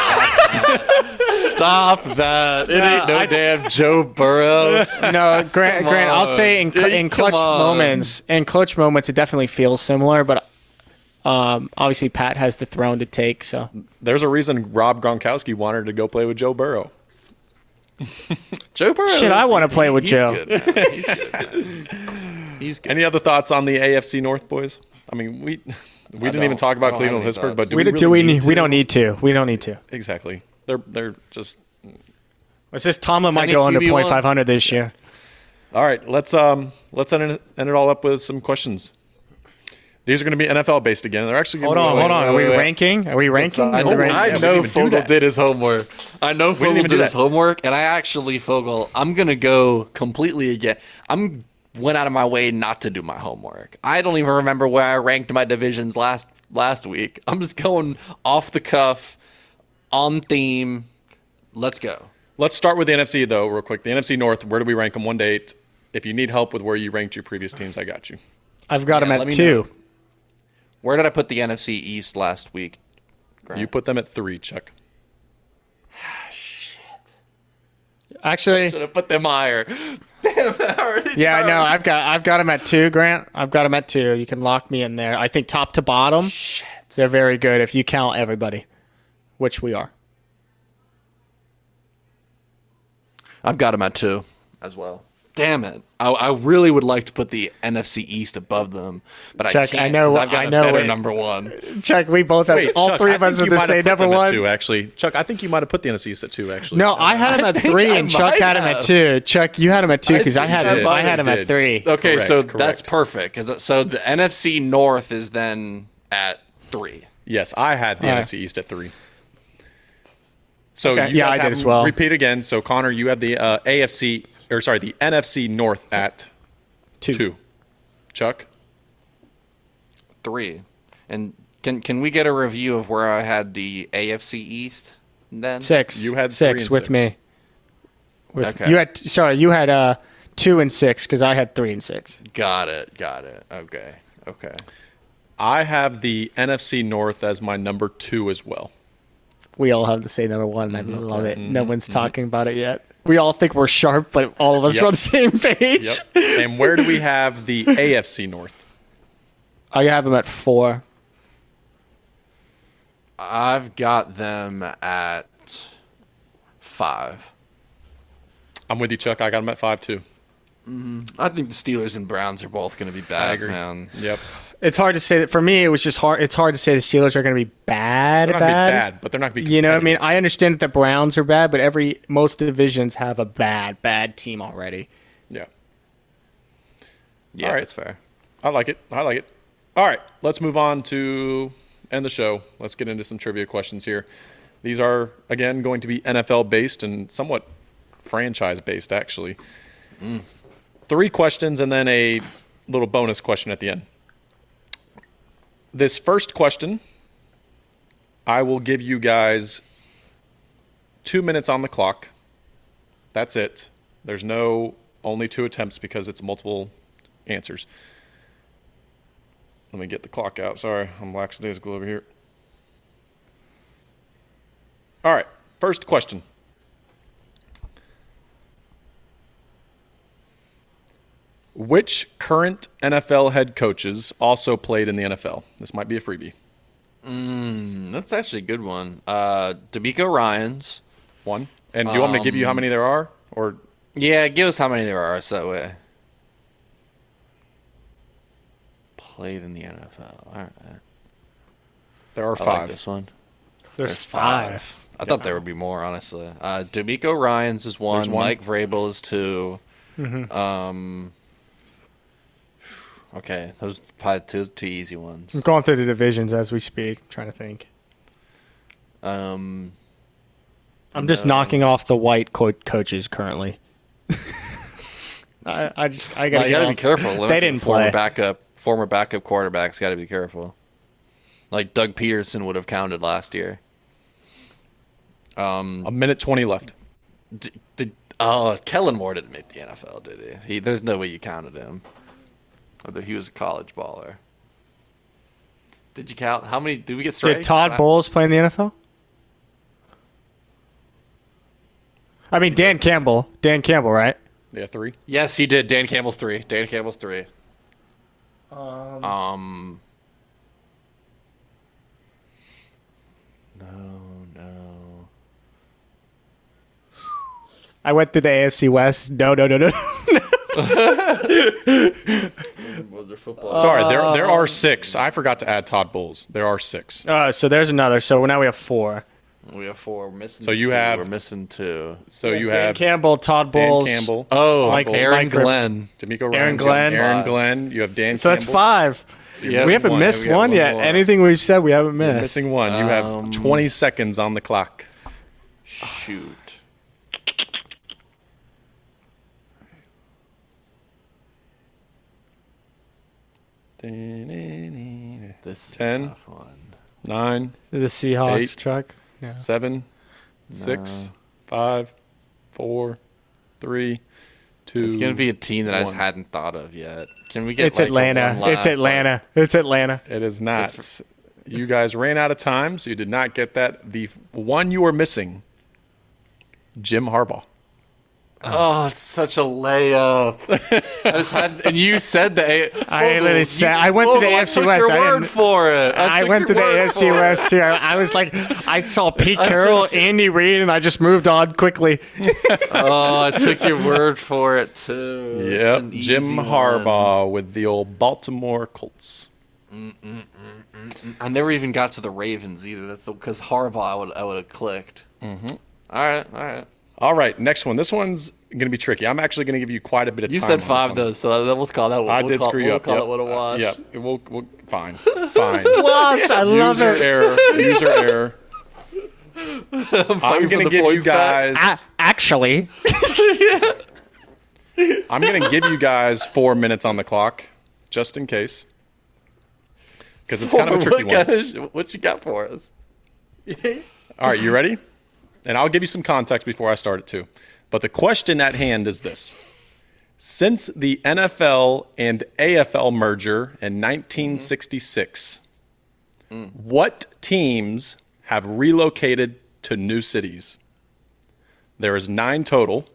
Stop that! It ain't no I- damn Joe Burrow. no, Grant. Come Grant, I'll on. say in cl- in Come clutch on. moments, in clutch moments, it definitely feels similar. But um, obviously, Pat has the throne to take. So There's a reason Rob Gronkowski wanted to go play with Joe Burrow. Joe Burrow. Shit, I want to play with he's Joe. Good, man. He's good. He's good. Any other thoughts on the A F C North, boys? I mean, we we didn't even don't- talk I about don't Cleveland have and any Pittsburgh, but thoughts. do We, we, do, do really we need need? to? We don't need to. We don't need to. Exactly. They're they're just It's just Tomlin might Kenny go under Q B one. point five hundred this year. all right. Let's um let's end it, end it all up with some questions. These are going to be N F L based again. They're actually Hold gonna on, be, hold on. Are we wait, wait. ranking? Are we ranking? I, Are we know, ranking? I Yeah, we know didn't even do Fogel that. did his homework. I know didn't Fogel even do did his that. homework, and I actually, Fogel, I'm going to go completely again. I'm went out of my way not to do my homework. I don't even remember where I ranked my divisions last last week. I'm just going off the cuff, on theme. Let's go. Let's start with the N F C though, real quick. The N F C North. Where do we rank them? One to eight. If you need help with where you ranked your previous teams, I got you. I've got Yeah, him let at me two. know. Where did I put the N F C East last week? Grant? You put them at three, Chuck. Actually, Should have put them higher. Damn, I already yeah, I know. know. I've got I've got him at two, Grant. I've got him at two. You can lock me in there. I think top to bottom, they're very good if you count everybody, which we are. I've got them at two as well. Damn it! I, I really would like to put the N F C East above them, but Chuck, I can't. I know 'cause what- I've got I a know better what- number one. Chuck, we both have Wait, all Chuck, three I of us think are you the might have same put number them at one. Two, actually, Chuck. I think you might have put the N F C East at two. Actually, No, I had him at three, I and Chuck might had him have. at two. Chuck, you had him at two because I think had I him. might I had have him did. at three. Okay, Correct, so correct. that's perfect. 'cause- So the N F C North is then at three. Yes, I had the All N right. F C East at three. So Okay, you yeah, guys I did have as them well. Repeat again. So Connor, you had the uh, A F C or sorry, the N F C North at Two. two. Chuck, Three. And can can we get a review of where I had the A F C East then? Six. You had three six and with six. me. With Okay. you had sorry, you had uh two and six because I had three and six. Got it. Got it. Okay. Okay. I have the N F C North as my number two as well. We all have the same number one, and I love it. No Mm-hmm. one's talking about it yet. We all think we're sharp, but all of us Yep. are on the same page. Yep. And where do we have the A F C North? I have them at four. I've got them at five. I'm with you, Chuck. I got them at five too. I think the Steelers and Browns are both going to be bad, agree. man. Yep. It's hard to say that for me. It was just hard. It's hard to say the Steelers are going to be bad. They're not gonna bad. be bad, but they're not going to be You know what I mean? competitive. I understand that the Browns are bad, but every most divisions have a bad, bad team already. Yeah. Yeah, All right. that's fair. I like it. I like it. All right, let's move on to end the show. Let's get into some trivia questions here. These are, again, going to be N F L based and somewhat franchise based, actually. Three questions and then a little bonus question at the end. This first question, I will give you guys two minutes on the clock. That's it. There's no only two attempts because it's multiple answers. Let me get the clock out. Sorry, I'm lackadaisical over here. All right, first question. Which current N F L head coaches also played in the N F L? This might be a freebie. Mm, that's actually a good one. Uh, DeMeco Ryans. One. And do you want me to give you how many there are? Or Yeah, give us how many there are so that way. Played in the N F L. All right. there are I like five. this one. There's, There's five. I thought there would be more, honestly. Uh, DeMeco Ryans is one. There's one. Mike Vrabel is 2 Um. Okay, those are probably two two easy ones. I'm going through the divisions as we speak, trying to think. Um. I'm just No. knocking off the white co- coaches currently. I, I just I Well, gotta, you gotta get be careful. They didn't former play. Backup, former backup quarterbacks got to be careful. Like Doug Peterson would have counted last year. Um. A minute twenty left. D- did oh Kellen Moore didn't make the N F L, did he? he? There's no way you counted him. Whether he was a college baller. Did you count how many? Did we get straight? Did Todd Bowles play in the N F L? I mean Dan Campbell. Dan Campbell, right? Yeah, three. Yes, he did. Dan Campbell's three. Dan Campbell's three. Um. um no, no. I went through the A F C West. No, no, no, no. Was there football? Sorry, there there are six. I forgot to add Todd Bowles. There are six. Uh, so there's another. So now we have four. We have four. We're missing. So you two. have- We're missing two. So you Dan have Campbell, Todd Dan Bowles. Campbell, Oh, Mike- Aaron Mike- Glenn. D'Amico Ryan, Aaron Glenn. Aaron Five. Glenn. You have Dan. So that's Campbell. five. So you're Yeah, missing We haven't one. missed We got one one yet. more. Anything we've said, we haven't You're missed. missing one. You have Um, twenty seconds on the clock. Shoot. This is Ten. a tough one. Nine, The Seahawks Eight. truck. Yeah. seven, six, No. five, four, three, two. It's gonna be a team that I just one. hadn't thought of yet. Can we get? It's like, a Atlanta. one It's last, Atlanta. It's Atlanta. It is not. It's You guys ran out of time, so you did not get that. The one you were missing, Jim Harbaugh. Like, oh, it's such a layup. I just had, and you said the. A- I literally You- said- I went to the Vogel, A F C I took West. Your I word didn't- for it. I, I took went your to the word A F C for it. West too. I, I was like, I saw Pete I Carroll, took- Andy Reid, and I just moved on quickly. Oh, I took your word for it too. It's Yep, an Jim easy one. Harbaugh with the old Baltimore Colts. I never even got to the Ravens either. That's because Harbaugh, I would I would have clicked. Mm-hmm. All right, all right. All right, next one. This one's going to be tricky. I'm actually going to give you quite a bit of You time. said on this five one. though, so that- let's call that. I we'll did call, screw you we'll up. Call yep. it what it was. Uh, yep. We'll, we'll, fine. Fine. Gosh, I love User it. error. User error. I'm fighting going to for the give you points back. guys. A- actually, I'm going to give you guys four minutes on the clock, just in case, because it's kind of a tricky what, one. guys, what you got for us? All right, you ready? And I'll give you some context before I start it too. But the question at hand is this. Since the N F L and A F L merger in nineteen sixty-six, what teams have relocated to new cities? There is nine total.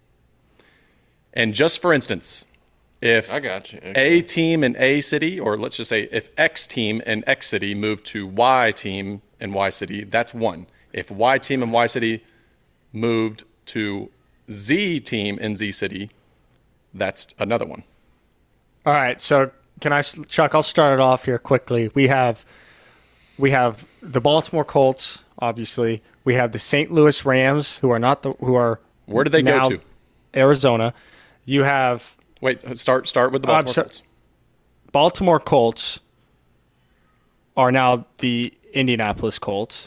And just for instance, if I got you. A team in A city, or let's just say if X team in X city moved to Y team in Y city, that's one. If Y team in Y city moved to Z team in Z city, that's another one. all right. So can I, Chuck? I'll start it off here quickly. We have, we have the Baltimore Colts. Obviously, we have the Saint Louis Rams, who are not the who are Where did they now go to? Arizona. You have Wait, start start with the I'm Baltimore so- Colts. Baltimore Colts are now the Indianapolis Colts.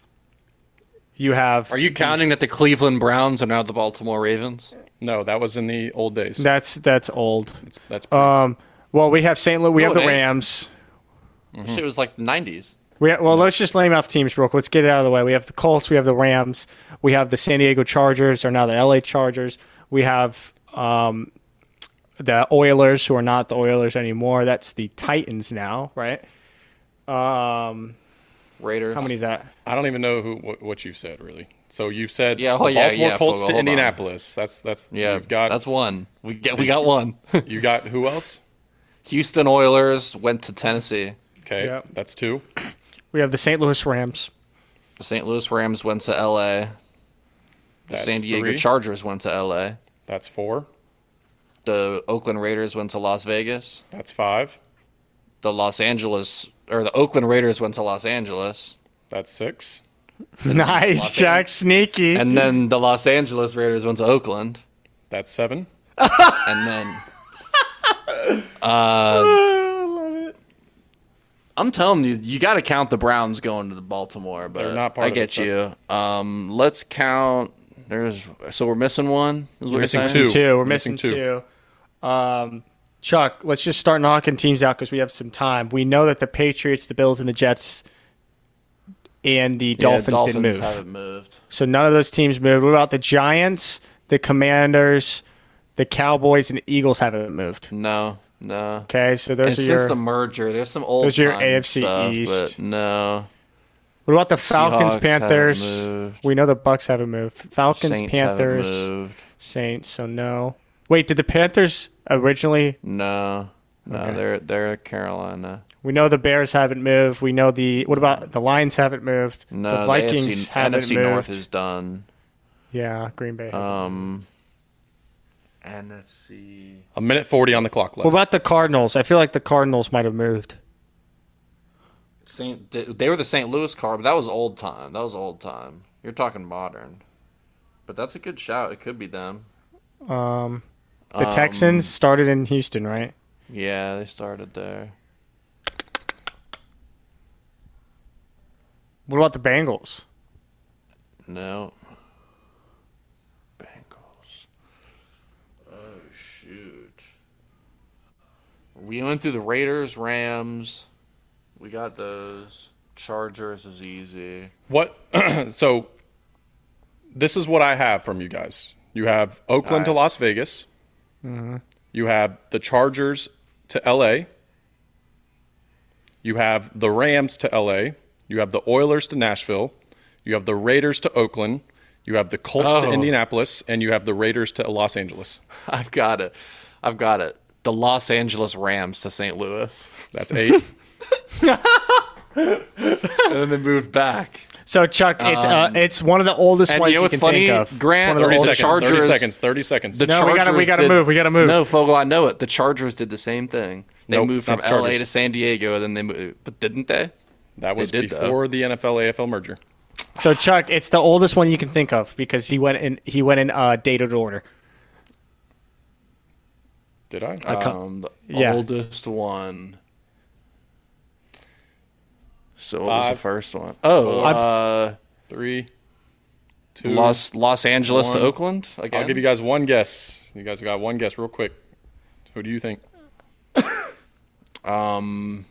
You have Are you counting that the Cleveland Browns are now the Baltimore Ravens? No, that was in the old days. that's that's old. That's, that's Um, well, we have Saint Louis. We No, have the it ain't. Rams. Shit was like nineties. We ha- well, let's just name off teams real quick. Let's get it out of the way. We have the Colts. We have the Rams. We have the San Diego Chargers, or now the L A Chargers. We have um, the Oilers, who are not the Oilers anymore. That's the Titans now, right? Um, Raiders. how many is that? I don't even know who what, what you've said really. So you've said Yeah, the oh, yeah, Baltimore yeah, Colts Fogel, to hold on. Indianapolis. That's that's Yeah, you've got that's one. We got we got one. you got who else? Houston Oilers went to Tennessee. Okay, Yeah. that's two. We have the Saint Louis Rams. The Saint Louis Rams went to L A. The That's San Diego three. Chargers went to L A. That's four. The Oakland Raiders went to Las Vegas. That's five. The Los Angeles or the Oakland Raiders went to Los Angeles. That's six. Nice, Los Chuck. Sneaky. And then the Los Angeles Raiders went to Oakland. That's seven. And then I'm telling you, you got to count the Browns going to the Baltimore, but They're not part I of get it, you. Um, let's count. There's so we're missing one. Is what you're missing saying? two. two. We're We're missing, missing two. Um, Chuck, let's just start knocking teams out because we have some time. We know that the Patriots, the Bills, and the Jets and the Yeah, Dolphins, didn't move. haven't moved. So none of those teams moved. What about the Giants, the Commanders, the Cowboys, and the Eagles haven't moved? No, no. Okay, so And those are since your. the merger, there's some old. those are your time A F C stuff, East. But no, What about the Falcons, Seahawks Panthers? haven't moved. We know the Bucks haven't moved. Falcons, Saints haven't Panthers, moved. Saints. So no. Wait, did the Panthers originally? No, no, Okay. they're they're Carolina. We know the Bears haven't moved. We know the what about the Lions haven't moved. No, the Vikings A F C, haven't N F C moved. North is done. Yeah, Green Bay. Um, N F C. A minute forty on the clock left. What about the Cardinals? I feel like the Cardinals might have moved. Saint. They were the Saint Louis Card, but that was old time. That was old time. You're talking modern. But that's a good shout. It could be them. Um, the Um, Texans started in Houston, right? Yeah, they started there. What about the Bengals? No. Bengals. Oh, shoot. We went through the Raiders, Rams. We got those. Chargers is easy. What? So, this is what I have from you guys. You have Oakland to All right. Las Vegas. You have the Chargers to L A. You have the Rams to L A. You have the Oilers to Nashville. You have the Raiders to Oakland. You have the Colts to Oh. Indianapolis. And you have the Raiders to Los Angeles. I've got it. I've got it. The Los Angeles Rams to Saint Louis. That's eight. And then they moved back. So Chuck, it's uh, it's one of the oldest And ones you know you what's can funny? think of. Grant, It's one of the thirty the oldest- seconds. thirty Chargers- seconds. thirty seconds. The No, we gotta- we Chargers gotta did- move, we gotta move. No, Fogel, I know it. The Chargers did the same thing. They Nope, moved it's not from the L A Chargers. to San Diego, and then they moved. But didn't they? That was They did, though. before the N F L A F L merger. So Chuck, it's the oldest one you can think of because he went in he went in uh, dated order. Did I? I ca- Um, the yeah. oldest one. So what was Five, the first one? Oh, four, uh, Three, two. Los Los Angeles one. to Oakland again. I'll give you guys one guess. You guys got one guess real quick. Who do you think? Um,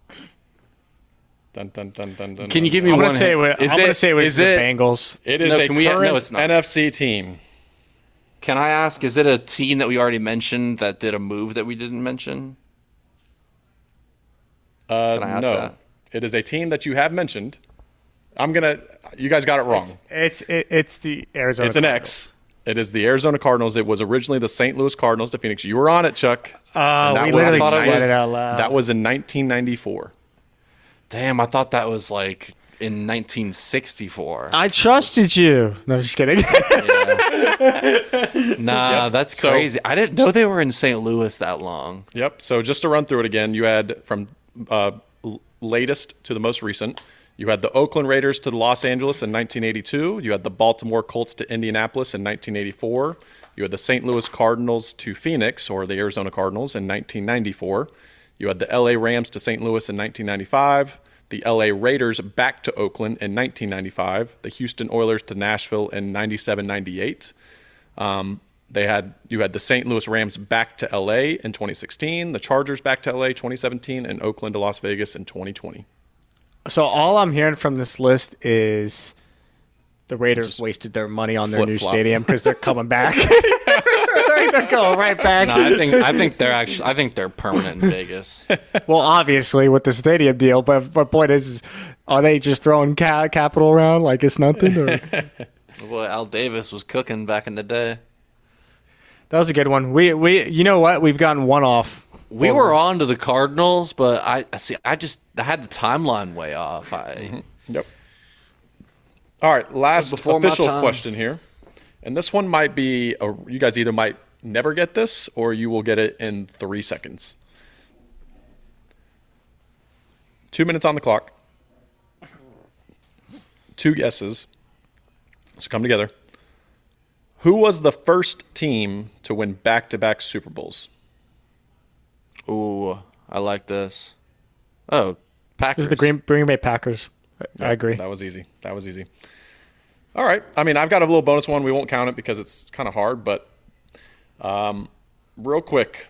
Dun, dun, dun, dun, dun, can you dun. give me I'm one? gonna say hint? it, Is I'm gonna it- say it was is the it- Bengals. It is No, a can we- no, current it's not. N F C team. Can I ask? Is it a team that we already mentioned that did a move that we didn't mention? Uh, Can I ask no, that? it is a team that you have mentioned. I'm gonna. You guys got it wrong. It's it, it's the Arizona. It's an Cardinals. X. It is the Arizona Cardinals. It was originally the Saint Louis Cardinals to Phoenix. You were on it, Chuck. Uh, And that we was- literally I thought it said was- it out loud. That was in nineteen ninety-four. Damn, I thought that was like in nineteen sixty-four. I trusted you. No, just kidding. Nah, Yep. that's So- crazy. I didn't know they were in Saint Louis that long. Yep. So just to run through it again, you had from uh, l- latest to the most recent. You had the Oakland Raiders to Los Angeles in nineteen eighty-two. You had the Baltimore Colts to Indianapolis in nineteen eighty-four. You had the Saint Louis Cardinals to Phoenix, or the Arizona Cardinals, in nineteen ninety-four. You had the L A Rams to Saint Louis in nineteen ninety-five. The L A Raiders back to Oakland in nineteen ninety-five. The Houston Oilers to Nashville in ninety-seven ninety-eight. Um, they had you had the Saint Louis Rams back to L A in twenty sixteen, the Chargers back to L A twenty seventeen, and Oakland to Las Vegas in twenty twenty. So all I'm hearing from this list is the Raiders wasted their money on their new flip-flop. stadium because they're coming back. They're going right back. No, I think I think they're actually I think they're permanent in Vegas. Well, obviously with the stadium deal, but my point is, is are they just throwing ca- capital around like it's nothing? Or? Boy, Al Davis was cooking back in the day. That was a good one. We we you know what? We've gotten one off. We were on to the Cardinals, but I I see. I just I had the timeline way off. I Yep. All right, last Before my official time. question here. And this one might be, a, you guys either might never get this or you will get it in three seconds. Two minutes on the clock. Two guesses. So come together. Who was the first team to win back-to-back Super Bowls? ooh, I like this. Oh, This Packers. is the Green, Green Bay Packers. I agree. That was easy. That was easy. All right. I mean, I've got a little bonus one. We won't count it because it's kind of hard, but um, real quick.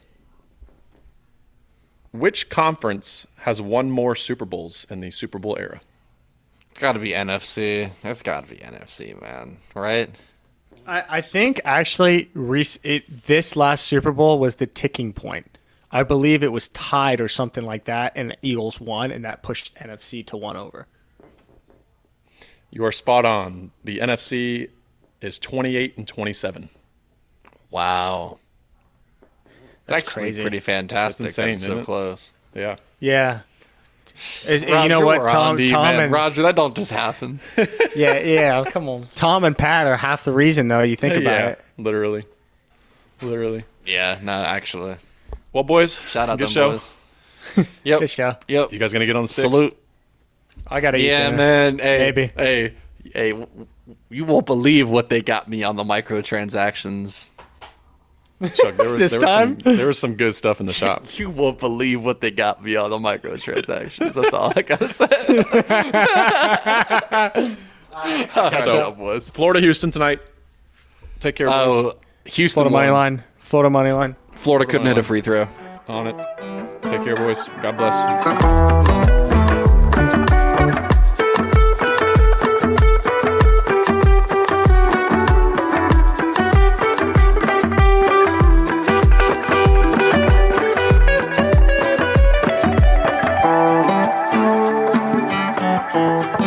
Which conference has won more Super Bowls in the Super Bowl era? Got to be N F C. That's got to be N F C, man. Right? I, I think actually Reese, it, this last Super Bowl was the ticking point. I believe it was tied or something like that, and the Eagles won, and that pushed N F C to one over. You are spot on. The N F C is twenty-eight and twenty-seven. Wow. That's That's actually crazy. pretty fantastic. That's insane, that it's so isn't it? close. Yeah. Yeah. Is, Roger, you know what, we're Tom, on to you, Tom man. and Roger, that don't just happen. yeah, yeah, come on, Tom and Pat are half the reason though. You think about yeah, it. literally, literally. Yeah, no, actually. Well, boys, Shout out good them show. boys. Yep. Good show. Yep. You guys gonna get on the sticks? Salute. I gotta eat Yeah, dinner. man. Hey, Maybe. Hey, hey, w- w- you won't believe what they got me on the microtransactions. Chuck, there was, This there time? was some, there was some good stuff in the shop. You won't believe what they got me on the microtransactions. That's all I gotta say. Shut So- up, boys. Florida, Houston tonight. Take care, boys. Oh, Houston Florida money won. line. Florida money line. Florida couldn't hit a free throw. On it. Take care, boys. God bless. Thank you.